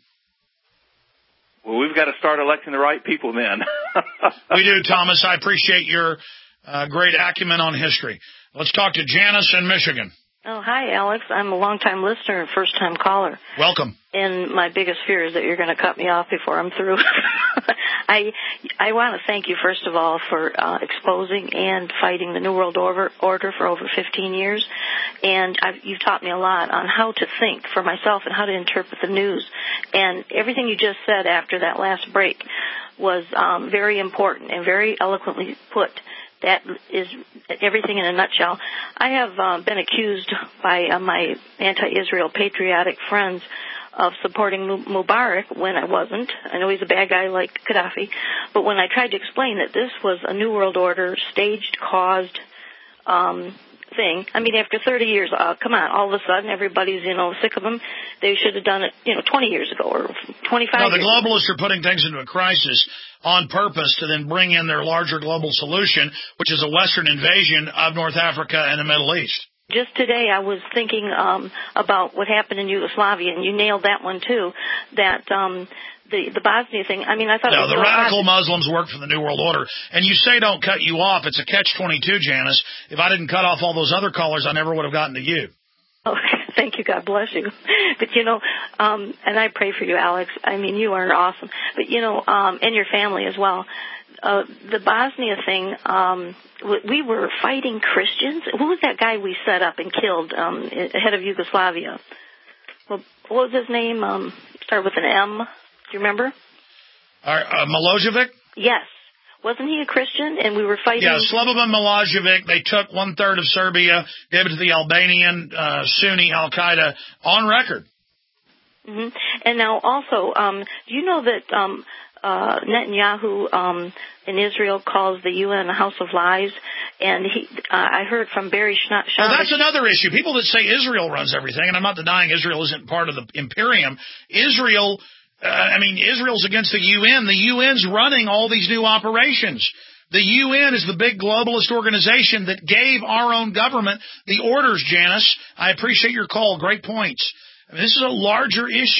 D: Well, we've got to start electing the right people then.
C: We do, Thomas. I appreciate your uh, great acumen on history. Let's talk to Janice in Michigan.
E: Oh, hi, Alex. I'm a long-time listener and first-time caller.
C: Welcome.
E: And my biggest fear is that you're going to cut me off before I'm through. I I want to thank you, first of all, for uh, exposing and fighting the New World Order, order for over fifteen years. And I've, you've taught me a lot on how to think for myself and how to interpret the news. And everything you just said after that last break was um, very important and very eloquently put. That is everything in a nutshell. I have uh, been accused by uh, my anti-Israel patriotic friends of supporting Mubarak when I wasn't. I know he's a bad guy like Gaddafi, but when I tried to explain that this was a New World Order staged, caused um, thing, I mean, after thirty years, uh, come on, all of a sudden everybody's, you know, sick of them. They should have done it, you know, twenty years ago or twenty-five
C: no, the
E: years
C: ago. Globalists are putting things into a crisis on purpose to then bring in their larger global solution, which is a Western invasion of North Africa and the Middle East.
E: Just today I was thinking um, about what happened in Yugoslavia, and you nailed that one too, that um, the, the Bosnia thing, I mean, I thought
C: no,
E: it was
C: the
E: real
C: radical
E: odd.
C: Muslims work for the New World Order. And you say don't cut you off. It's a catch twenty-two, Janice. If I didn't cut off all those other callers, I never would have gotten to you.
E: Oh, thank you. God bless you. But, you know, um, and I pray for you, Alex. I mean, you are awesome. But, you know, um, and your family as well. Uh, the Bosnia thing, um, we were fighting Christians. Who was that guy we set up and killed um, ahead of Yugoslavia? Well, what was his name? Um, started with an M. Do you remember?
C: Uh, uh, Milosevic?
E: Yes. Wasn't he a Christian? And we were fighting...
C: Yeah, Slobodan Milosevic. They took one-third of Serbia, gave it to the Albanian uh, Sunni al-Qaeda on record.
E: Mm-hmm. And now also, um, do you know that um, uh, Netanyahu um, in Israel calls the U N a house of lies? And he, uh, I heard from Barry Schnapp.
C: Well, that's another issue. People that say Israel runs everything, and I'm not denying Israel isn't part of the imperium. Israel... Uh, I mean, Israel's against the U N. The U N's running all these new operations. The U N is the big globalist organization that gave our own government the orders, Janice. I appreciate your call. Great points. I mean, this is a larger issue.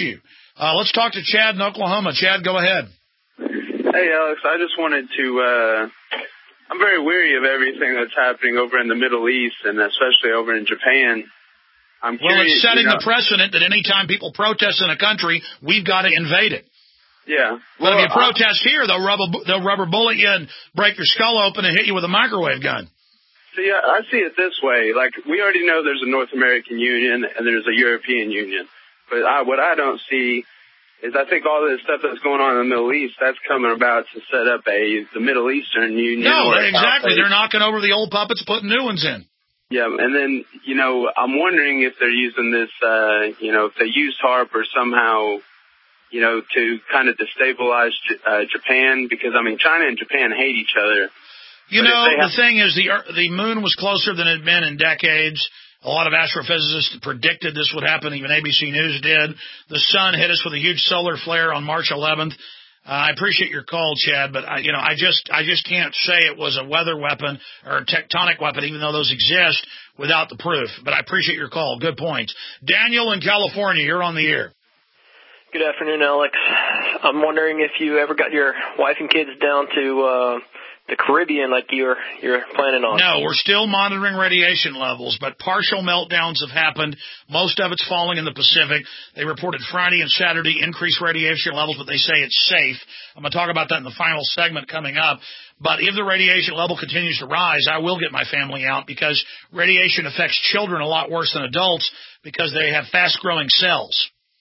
C: Uh, let's talk to Chad in Oklahoma. Chad, go ahead.
F: Hey, Alex, I just wanted to, uh, I'm very weary of everything that's happening over in the Middle East and especially over in Japan. I'm
C: well,
F: curious,
C: it's setting
F: you know,
C: the precedent that any time people protest in a country, we've got to invade it.
F: Yeah.
C: Well,
F: Well,
C: if you protest
F: I,
C: here, they'll rubber, they'll rubber bullet you and break your skull open and hit you with a microwave gun.
F: See, I, I see it this way. Like, we already know there's a North American Union and there's a European Union. But I, what I don't see is I think all this stuff that's going on in the Middle East, that's coming about to set up a the Middle Eastern Union.
C: No,
F: or
C: exactly. They're knocking over the old puppets, putting new ones in.
F: Yeah, and then, you know, I'm wondering if they're using this, uh, you know, if they use HAARP or somehow, you know, to kind of destabilize uh, Japan, because, I mean, China and Japan hate each other.
C: You
F: But
C: know,
F: if they
C: the
F: have-
C: thing is, the Earth, the moon was closer than it had been in decades. A lot of astrophysicists predicted this would happen. Even A B C News did. The sun hit us with a huge solar flare on March eleventh. Uh, I appreciate your call, Chad, but I, you know, I just, I just can't say it was a weather weapon or a tectonic weapon, even though those exist, without the proof. But I appreciate your call. Good point. Daniel in California, you're on the air.
G: Good afternoon, Alex. I'm wondering if you ever got your wife and kids down to uh, the Caribbean like you're you're planning on.
C: No, we're still monitoring radiation levels, but partial meltdowns have happened. Most of it's falling in the Pacific. They reported Friday and Saturday increased radiation levels, but they say it's safe. I'm going to talk about that in the final segment coming up. But if the radiation level continues to rise, I will get my family out, because radiation affects children a lot worse than adults because they have fast-growing cells.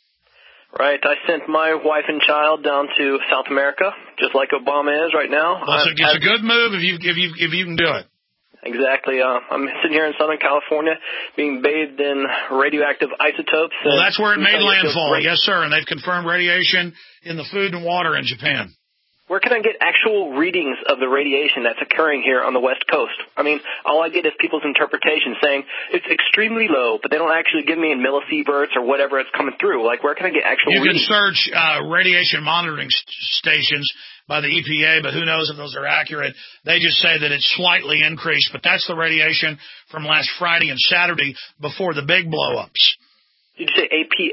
G: Right. I sent my wife and child down to South America, just like Obama is right now.
C: Well, it's, a, it's a good move if you if you if you can do it.
G: Exactly. Uh, I'm sitting here in Southern California, being bathed in radioactive isotopes.
C: Well, that's where it made landfall.
G: Great.
C: Yes, sir. And they've confirmed radiation in the food and water in Japan.
G: Where can I get actual readings of the radiation that's occurring here on the West Coast? I mean, all I get is people's interpretation saying it's extremely low, but they don't actually give me in millisieverts or whatever it's coming through. Like, where can I get actual
C: you
G: readings?
C: You can search uh, radiation monitoring st- stations by the E P A, but who knows if those are accurate. They just say that it's slightly increased, but that's the radiation from last Friday and Saturday before the big blow-ups.
G: Did you say A P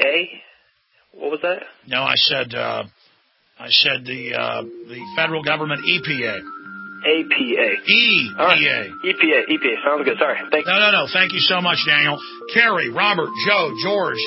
G: A? What was that?
C: No, I said... Uh, I said the uh, the federal government E P A.
G: A P A.
C: E P A.
G: Right. E P A. E P A. Sounds good. Sorry. Thank
C: no, no, no. Thank you so much, Daniel. Carrie, Robert, Joe, George,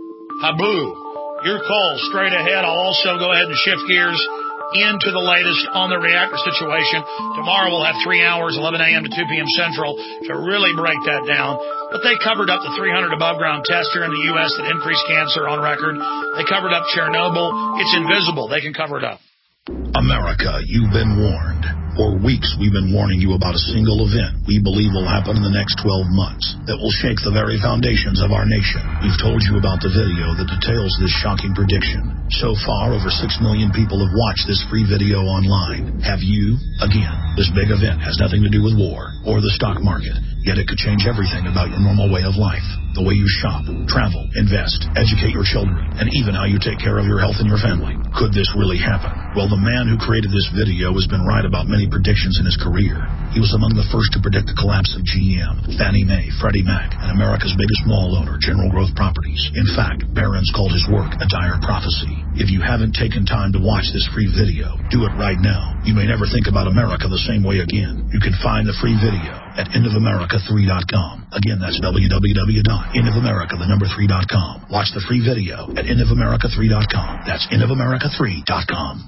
C: Habu, your call straight ahead. I'll also go ahead and shift gears into the latest on the reactor situation. Tomorrow we'll have three hours, eleven a.m. to two p.m. Central, to really break that down. But they covered up the three hundred above-ground tests here in the U S that increased cancer on record. They covered up Chernobyl. It's invisible. They can cover it up.
H: America, you've been warned. For weeks, we've been warning you about a single event we believe will happen in the next twelve months that will shake the very foundations of our nation. We've told you about the video that details this shocking prediction. So far, over six million people have watched this free video online. Have you? Again, this big event has nothing to do with war or the stock market, yet it could change everything about your normal way of life. The way you shop, travel, invest, educate your children, and even how you take care of your health and your family. Could this really happen? Well, the man who created this video has been right about many predictions in his career. He was among the first to predict the collapse of G M, Fannie Mae, Freddie Mac, and America's biggest mall owner, General Growth Properties. In fact, Barron's called his work a dire prophecy. If you haven't taken time to watch this free video, do it right now. You may never think about America the same way again. You can find the free video at end of america three dot com. Again, that's w w w dot end of america the number three dot com. Watch the free video at end of america three dot com. That's end of america three dot com.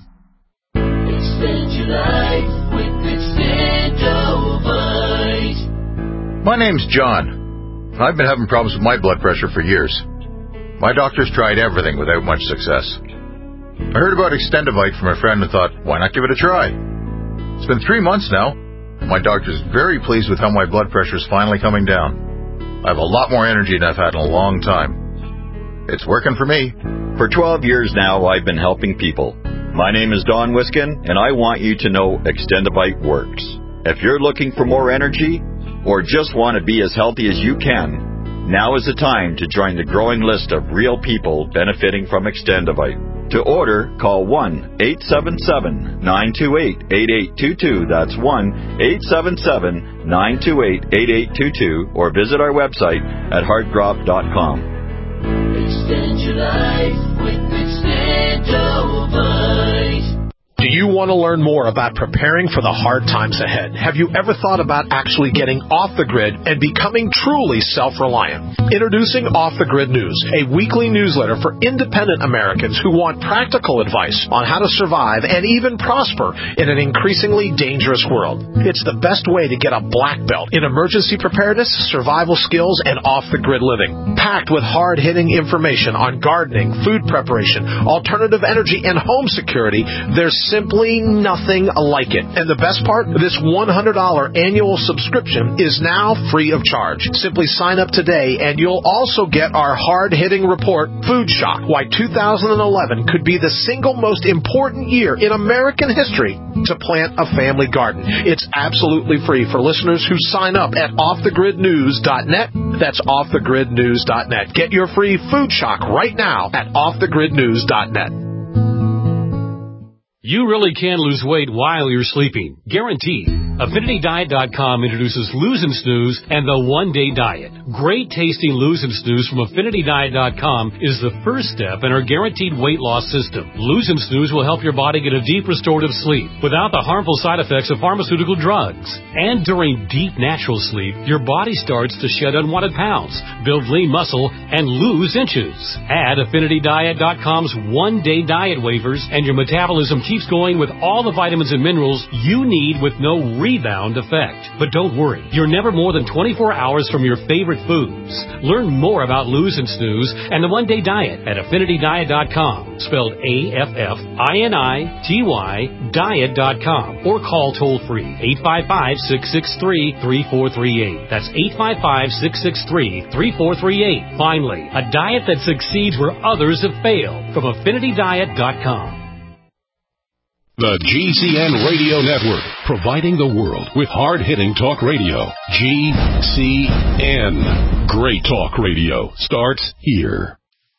I: Extend your life with Extendovite.
X: My name's John. I've been having problems with my blood pressure for years. My doctor's tried everything without much success. I heard about Extendovite from a friend and thought, why not give it a try? It's been three months now. My doctor's very pleased with how my blood pressure is finally coming down. I have a lot more energy than I've had in a long time. It's working for me.
Z: For twelve years now, I've been helping people. My name is Don Wiskin, and I want you to know Extendovite works. If you're looking for more energy, or just want to be as healthy as you can, now is the time to join the growing list of real people benefiting from Extendovite. To order, call one eight seven seven, nine two eight, eight eight two two. That's one eight seven seven, nine two eight, eight eight two two, or visit our website at heart drop dot com.
I: Extend your life with Extendovite. Extendovite.
J: Do you want to learn more about preparing for the hard times ahead? Have you ever thought about actually getting off the grid and becoming truly self-reliant? Introducing Off the Grid News, a weekly newsletter for independent Americans who want practical advice on how to survive and even prosper in an increasingly dangerous world. It's the best way to get a black belt in emergency preparedness, survival skills, and off-the-grid living. Packed with hard-hitting information on gardening, food preparation, alternative energy, and home security, there's simply nothing like it. And the best part, this one hundred dollars annual subscription is now free of charge. Simply sign up today and you'll also get our hard-hitting report, Food Shock, Why two thousand eleven Could Be the Single Most Important Year in American History to Plant a Family Garden. It's absolutely free for listeners who sign up at off the grid news dot net. That's off the grid news dot net. Get your free Food Shock right now at off the grid news dot net.
K: You really can lose weight while you're sleeping. Guaranteed. Affinity Diet dot com introduces Lose and Snooze and the One Day Diet. Great tasting Lose and Snooze from Affinity Diet dot com is the first step in our guaranteed weight loss system. Lose and Snooze will help your body get a deep restorative sleep without the harmful side effects of pharmaceutical drugs. And during deep natural sleep, your body starts to shed unwanted pounds, build lean muscle, and lose inches. Add Affinity Diet dot com's One Day Diet waivers and your metabolism keeps going with all the vitamins and minerals you need with no rebound effect. But don't worry, you're never more than twenty-four hours from your favorite foods. Learn more about Lose and Snooze and the One Day Diet at Affinity Diet dot com, spelled A F F I N I T Y diet dot com, or call toll-free eight five five, six six three, three four three eight. That's eight five five, six six three, three four three eight. Finally, a diet that succeeds where others have failed from Affinity Diet dot com.
L: The G C N Radio Network, providing the world with hard-hitting talk radio. G C N. Great talk radio starts here.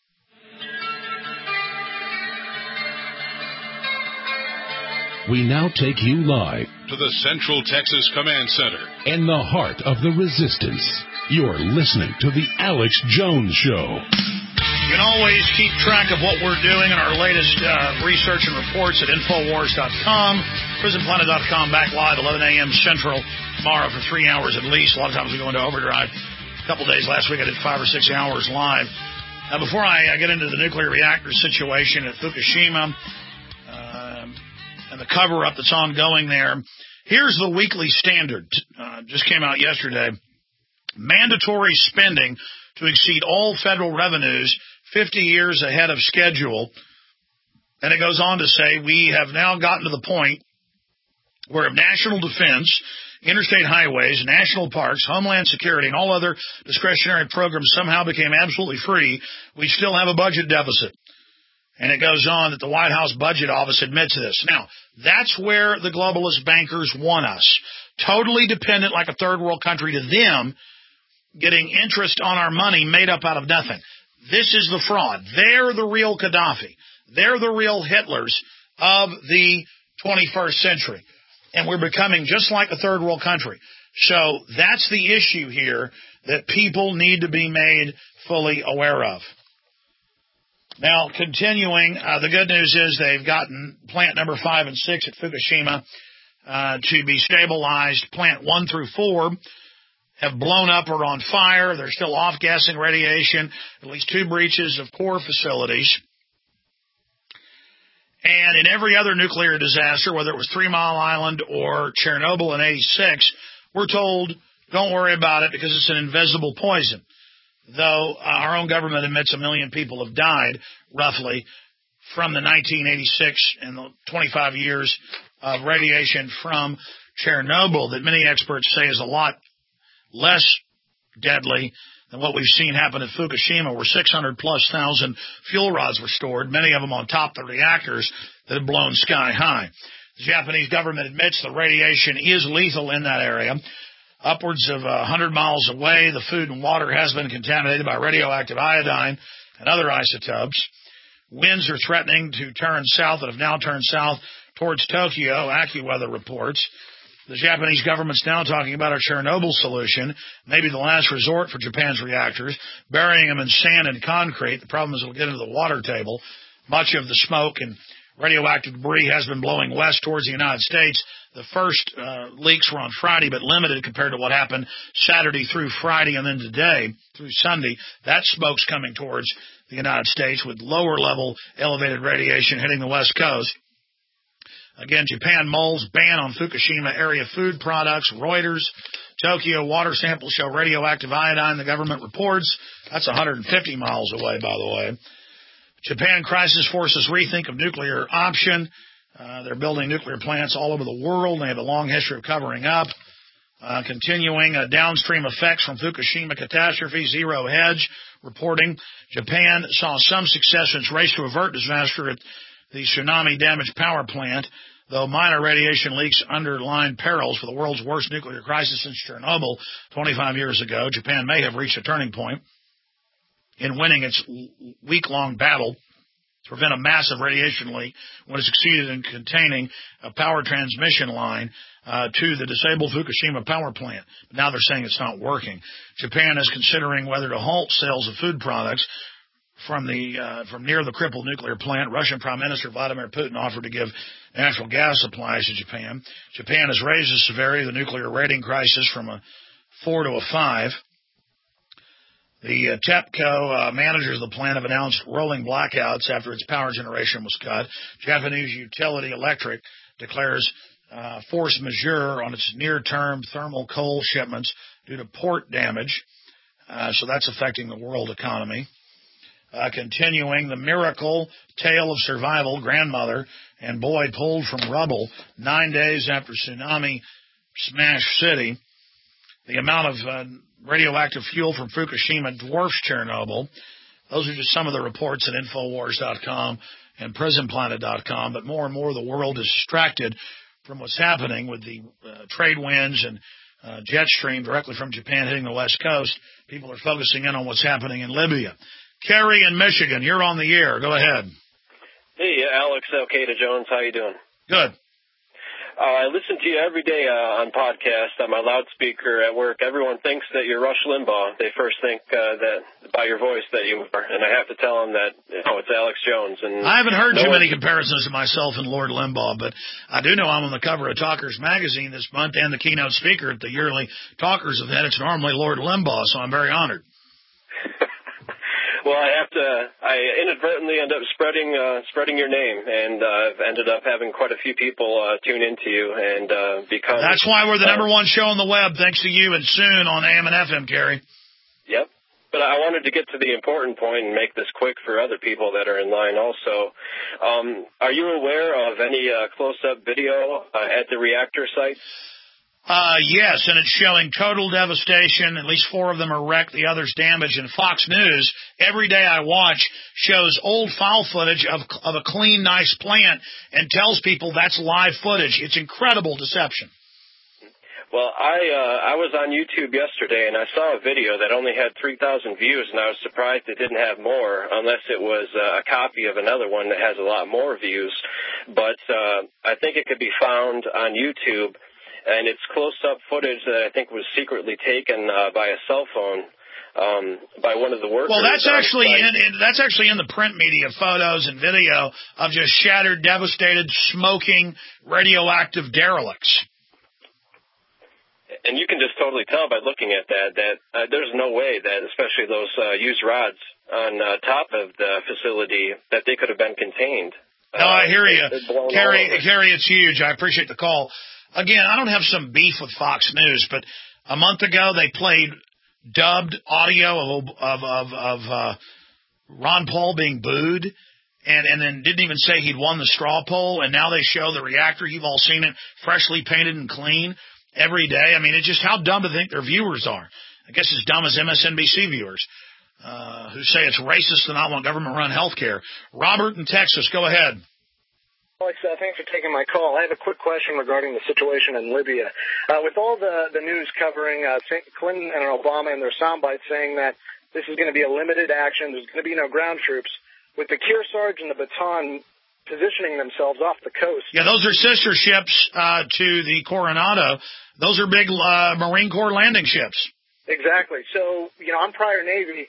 L: We now take you live
B: to the Central Texas Command Center
L: in the heart of the resistance. You're listening to The Alex Jones Show.
C: You can always keep track of what we're doing in our latest uh, research and reports at Infowars dot com, Prison Planet dot com, back live eleven a.m. Central tomorrow for three hours at least. A lot of times we go into overdrive. A couple days last week I did five or six hours live. Now, before I, I get into the nuclear reactor situation at Fukushima uh, and the cover-up that's ongoing there, here's the weekly standard. Uh, just came out yesterday. Mandatory spending to exceed all federal revenues fifty years ahead of schedule. And it goes on to say, we have now gotten to the point where if national defense, interstate highways, national parks, homeland security, and all other discretionary programs somehow became absolutely free, we still have a budget deficit. And it goes on that the White House Budget Office admits this. Now, that's where the globalist bankers want us. Totally dependent like a third world country to them, getting interest on our money made up out of nothing. This is the fraud. They're the real Gaddafi. They're the real Hitlers of the twenty-first century. And we're becoming just like a third world country. So that's the issue here that people need to be made fully aware of. Now, continuing, uh, the good news is they've gotten plant number five and six at Fukushima uh, to be stabilized. Plant one through four have blown up or on fire. They're still off-gassing radiation, at least two breaches of core facilities. And in every other nuclear disaster, whether it was Three Mile Island or Chernobyl in eighty-six, we're told, don't worry about it because it's an invisible poison. Though uh, our own government admits a million people have died, roughly, from the nineteen eighty-six and the twenty-five years of radiation from Chernobyl that many experts say is a lot less deadly than what we've seen happen at Fukushima, where six hundred plus thousand fuel rods were stored, many of them on top of the reactors that had blown sky high. The Japanese government admits the radiation is lethal in that area. Upwards of one hundred miles away, the food and water has been contaminated by radioactive iodine and other isotopes. Winds are threatening to turn south and have now turned south towards Tokyo, AccuWeather reports. The Japanese government's now talking about a Chernobyl solution, maybe the last resort for Japan's reactors, burying them in sand and concrete. The problem is it'll get into the water table. much of the smoke and radioactive debris has been blowing west towards the United States. The first uh, leaks were on Friday, but limited compared to what happened Saturday through Friday and then today through Sunday. That smoke's coming towards the United States with lower-level elevated radiation hitting the West Coast. Again, Japan mulls ban on Fukushima area food products. Reuters, Tokyo water samples show radioactive iodine, the government reports. That's one hundred fifty miles away, by the way. Japan crisis forces rethink of nuclear option. Uh, they're building nuclear plants all over the world. They have a long history of covering up. Uh, continuing uh, downstream effects from Fukushima catastrophe, Zero Hedge reporting Japan saw some success in its race to avert disaster at the tsunami-damaged power plant, though minor radiation leaks underline perils for the world's worst nuclear crisis since Chernobyl twenty-five years ago. Japan may have reached a turning point in winning its week-long battle to prevent a massive radiation leak when it succeeded in containing a power transmission line uh, to the disabled Fukushima power plant. But now they're saying it's not working. Japan is considering whether to halt sales of food products from the uh, from near the crippled nuclear plant. Russian Prime Minister Vladimir Putin offered to give natural gas supplies to Japan. Japan has raised the severity of the nuclear rating crisis from a four to a five. The uh, TEPCO uh, managers of the plant have announced rolling blackouts after its power generation was cut. Japanese utility electric declares uh, force majeure on its near-term thermal coal shipments due to port damage. Uh, so that's affecting the world economy. Uh, continuing, the miracle tale of survival, grandmother and boy pulled from rubble nine days after tsunami smashed city. The amount of uh, radioactive fuel from Fukushima dwarfs Chernobyl. Those are just some of the reports at Infowars dot com and Prison Planet dot com. But more and more the world is distracted from what's happening with the uh, trade winds and uh, jet stream directly from Japan hitting the West Coast. People are focusing in on what's happening in Libya. Kerry in Michigan, you're on the air. Go ahead.
M: Hey, Alex Alcada Jones. How you doing?
C: Good.
M: Uh, I listen to you every day uh, on podcast on my loudspeaker at work. Everyone thinks that you're Rush Limbaugh. They first think uh, that by your voice that you are, and I have to tell them that oh, it's Alex Jones. And
C: I haven't heard
M: no
C: too
M: one...
C: many comparisons to myself and Lord Limbaugh, but I do know I'm on the cover of Talkers magazine this month and the keynote speaker at the yearly Talkers event. It's normally Lord Limbaugh, so I'm very honored.
M: Well, I have to. I inadvertently end up spreading uh, spreading your name, and uh, I've ended up having quite a few people uh, tune into you and uh, become.
C: That's why we're the
M: uh,
C: number one show on the web, thanks to you, and soon on A M and F M, Kerry.
M: Yep. But I wanted to get to the important point and make this quick for other people that are in line also. Um, are you aware of any uh, close-up video uh, at the reactor site?
C: Uh, yes, and it's showing total devastation. At least four of them are wrecked, the others damaged. And Fox News, every day I watch, shows old file footage of of a clean, nice plant and tells people that's live footage. It's incredible deception.
M: Well, I uh, I was on YouTube yesterday, and I saw a video that only had three thousand views, and I was surprised it didn't have more, unless it was uh, a copy of another one that has a lot more views. But uh, I think it could be found on YouTube. And it's close-up footage that I think was secretly taken uh, by a cell phone um, by one of the workers.
C: Well, that's actually in, in that's actually in the print media, photos and video of just shattered, devastated, smoking, radioactive derelicts.
M: And you can just totally tell by looking at that that uh, there's no way that, especially those uh, used rods on uh, top of the facility, that they could have been contained.
C: No, I hear you, Kerry.
M: Uh,
C: Kerry, it's huge. I appreciate the call. Again, I don't have some beef with Fox News, but a month ago they played dubbed audio of of of, of uh, Ron Paul being booed, and and then didn't even say he'd won the straw poll. And now they show the reactor. You've all seen it, freshly painted and clean every day. I mean, it's just how dumb to think their viewers are. I guess as dumb as M S N B C viewers uh, who say it's racist to not want government-run health care. Robert in Texas, go ahead.
N: Alex, uh, thanks for taking my call. I have a quick question regarding the situation in Libya. Uh, with all the, the news covering uh, Clinton and Obama and their soundbites saying that this is going to be a limited action, there's going to be no ground troops, with the Kearsarge and the Baton positioning themselves off the coast.
C: Yeah, those are sister ships uh, to the Coronado. Those are big uh, Marine Corps landing ships.
N: Exactly. So, you know, I'm prior Navy.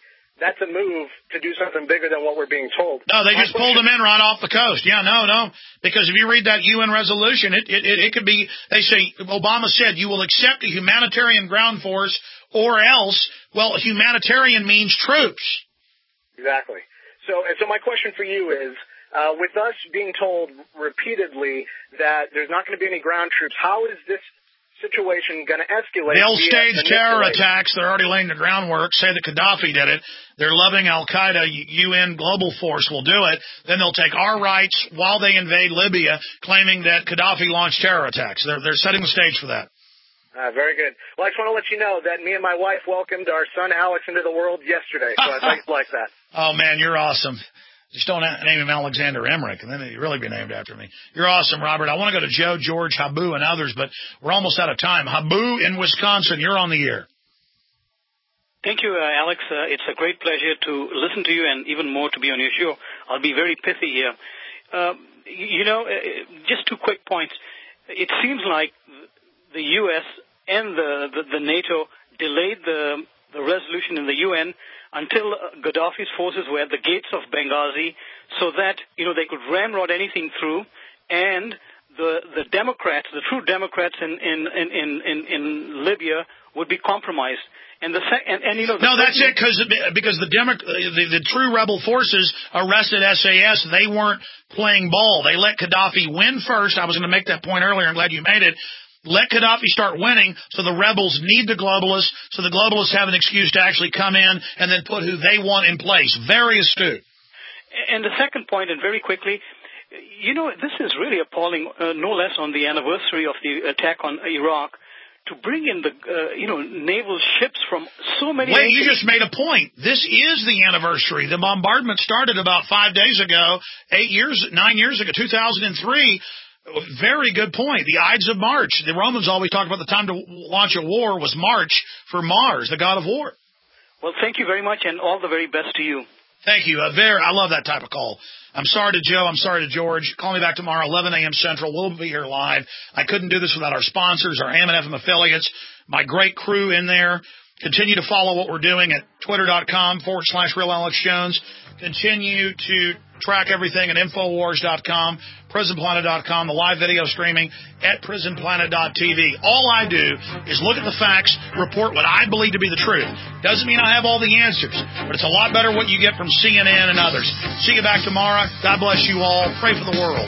N: that's a move to do something bigger than what we're being told.
C: No, they
N: My
C: just pulled them in right off the coast. Yeah, no, no. Because if you read that U N resolution, it, it, it, it could be, they say, Obama said, you will accept a humanitarian ground force or else, well, humanitarian means troops.
N: Exactly. So, and so my question for you is, uh, with us being told repeatedly that there's not going to be any ground troops, how is this situation going to escalate?
C: They'll stage terror attacks. They're already laying the groundwork. Say that Gaddafi did it. They're loving Al-Qaeda. U N Global Force will do it. Then they'll take our rights while they invade Libya, claiming that Gaddafi launched terror attacks. They're, they're setting the stage for that.
N: Uh, very good. Well, I just want to let you know that me and my wife welcomed our son Alex into the world yesterday, so I think like that.
C: Oh, man, you're awesome. Just don't name him Alexander Emmerich, and then he'd really be named after me. You're awesome, Robert. I want to go to Joe, George, Habu, and others, but we're almost out of time. Habu in Wisconsin, you're on the air.
P: Thank you, uh, Alex. Uh, it's a great pleasure to listen to you and even more to be on your show. I'll be very pithy here. Uh, you know, uh, just two quick points. It seems like the U S and the, the, the NATO delayed the, the resolution in the U N until Gaddafi's forces were at the gates of Benghazi so that, you know, they could ramrod anything through, and the the Democrats, the true Democrats in in in in, in Libya would be compromised. And the sec- and, and you know the
C: no, that's it because because the, Demo- the the true rebel forces arrested S A S. They weren't playing ball. They let Gaddafi win first. I was going to make that point earlier. I'm glad you made it. Let Gaddafi start winning, so the rebels need the globalists, so the globalists have an excuse to actually come in and then put who they want in place. Very astute.
P: And the second point, and very quickly, you know, this is really appalling, uh, no less on the anniversary of the attack on Iraq, to bring in the, uh, you know, naval ships from so many...
C: Wait, you just made a point. This is the anniversary. The bombardment started about five days ago, eight years, nine years ago, two thousand three. Very good point. The Ides of March. The Romans always talked about the time to launch a war was March for Mars, the god of war.
P: Well, thank you very much, and all the very best to you.
C: Thank you. Uh, very, I love that type of call. I'm sorry to Joe. I'm sorry to George. Call me back tomorrow, eleven a.m. Central. We'll be here live. I couldn't do this without our sponsors, our A M and F M affiliates, my great crew in there. Continue to follow what we're doing at twitter.com forward slash Real Alex Jones. Continue to track everything at Infowars dot com, Prison Planet dot com, the live video streaming at Prison Planet dot T V. All I do is look at the facts, report what I believe to be the truth. Doesn't mean I have all the answers, but it's a lot better what you get from C N N and others. See you back tomorrow. God bless you all. Pray for the world.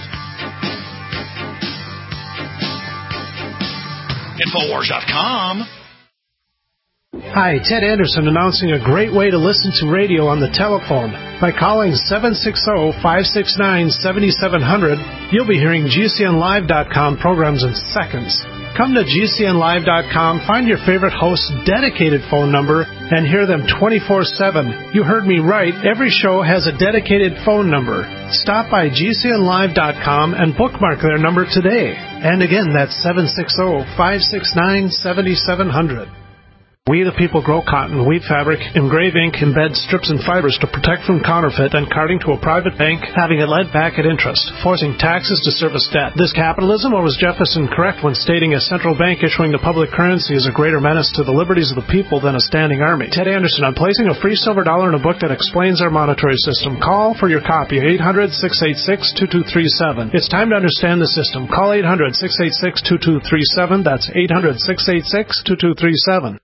C: Infowars dot com.
J: Hi, Ted Anderson announcing a great way to listen to radio on the telephone. By calling seven six zero, five six nine, seven seven zero zero, you'll be hearing G C N live dot com programs in seconds. Come to G C N live dot com, find your favorite host's dedicated phone number, and hear them twenty-four seven. You heard me right. Every show has a dedicated phone number. Stop by G C N live dot com and bookmark their number today. And again, that's seven six zero, five six nine, seven seven zero zero. We the people grow cotton, weave fabric, engrave ink, embed strips and fibers to protect from counterfeit and carting to a private bank, having it led back at interest, forcing taxes to service debt. This capitalism, or was Jefferson correct when stating a central bank issuing the public currency is a greater menace to the liberties of the people than a standing army? Ted Anderson, I'm placing a free silver dollar in a book that explains our monetary system. Call for your copy at eight hundred, six eight six, two two three seven. It's time to understand the system. Call eight hundred, six eight six, two two three seven. That's eight hundred, six eight six, two two three seven.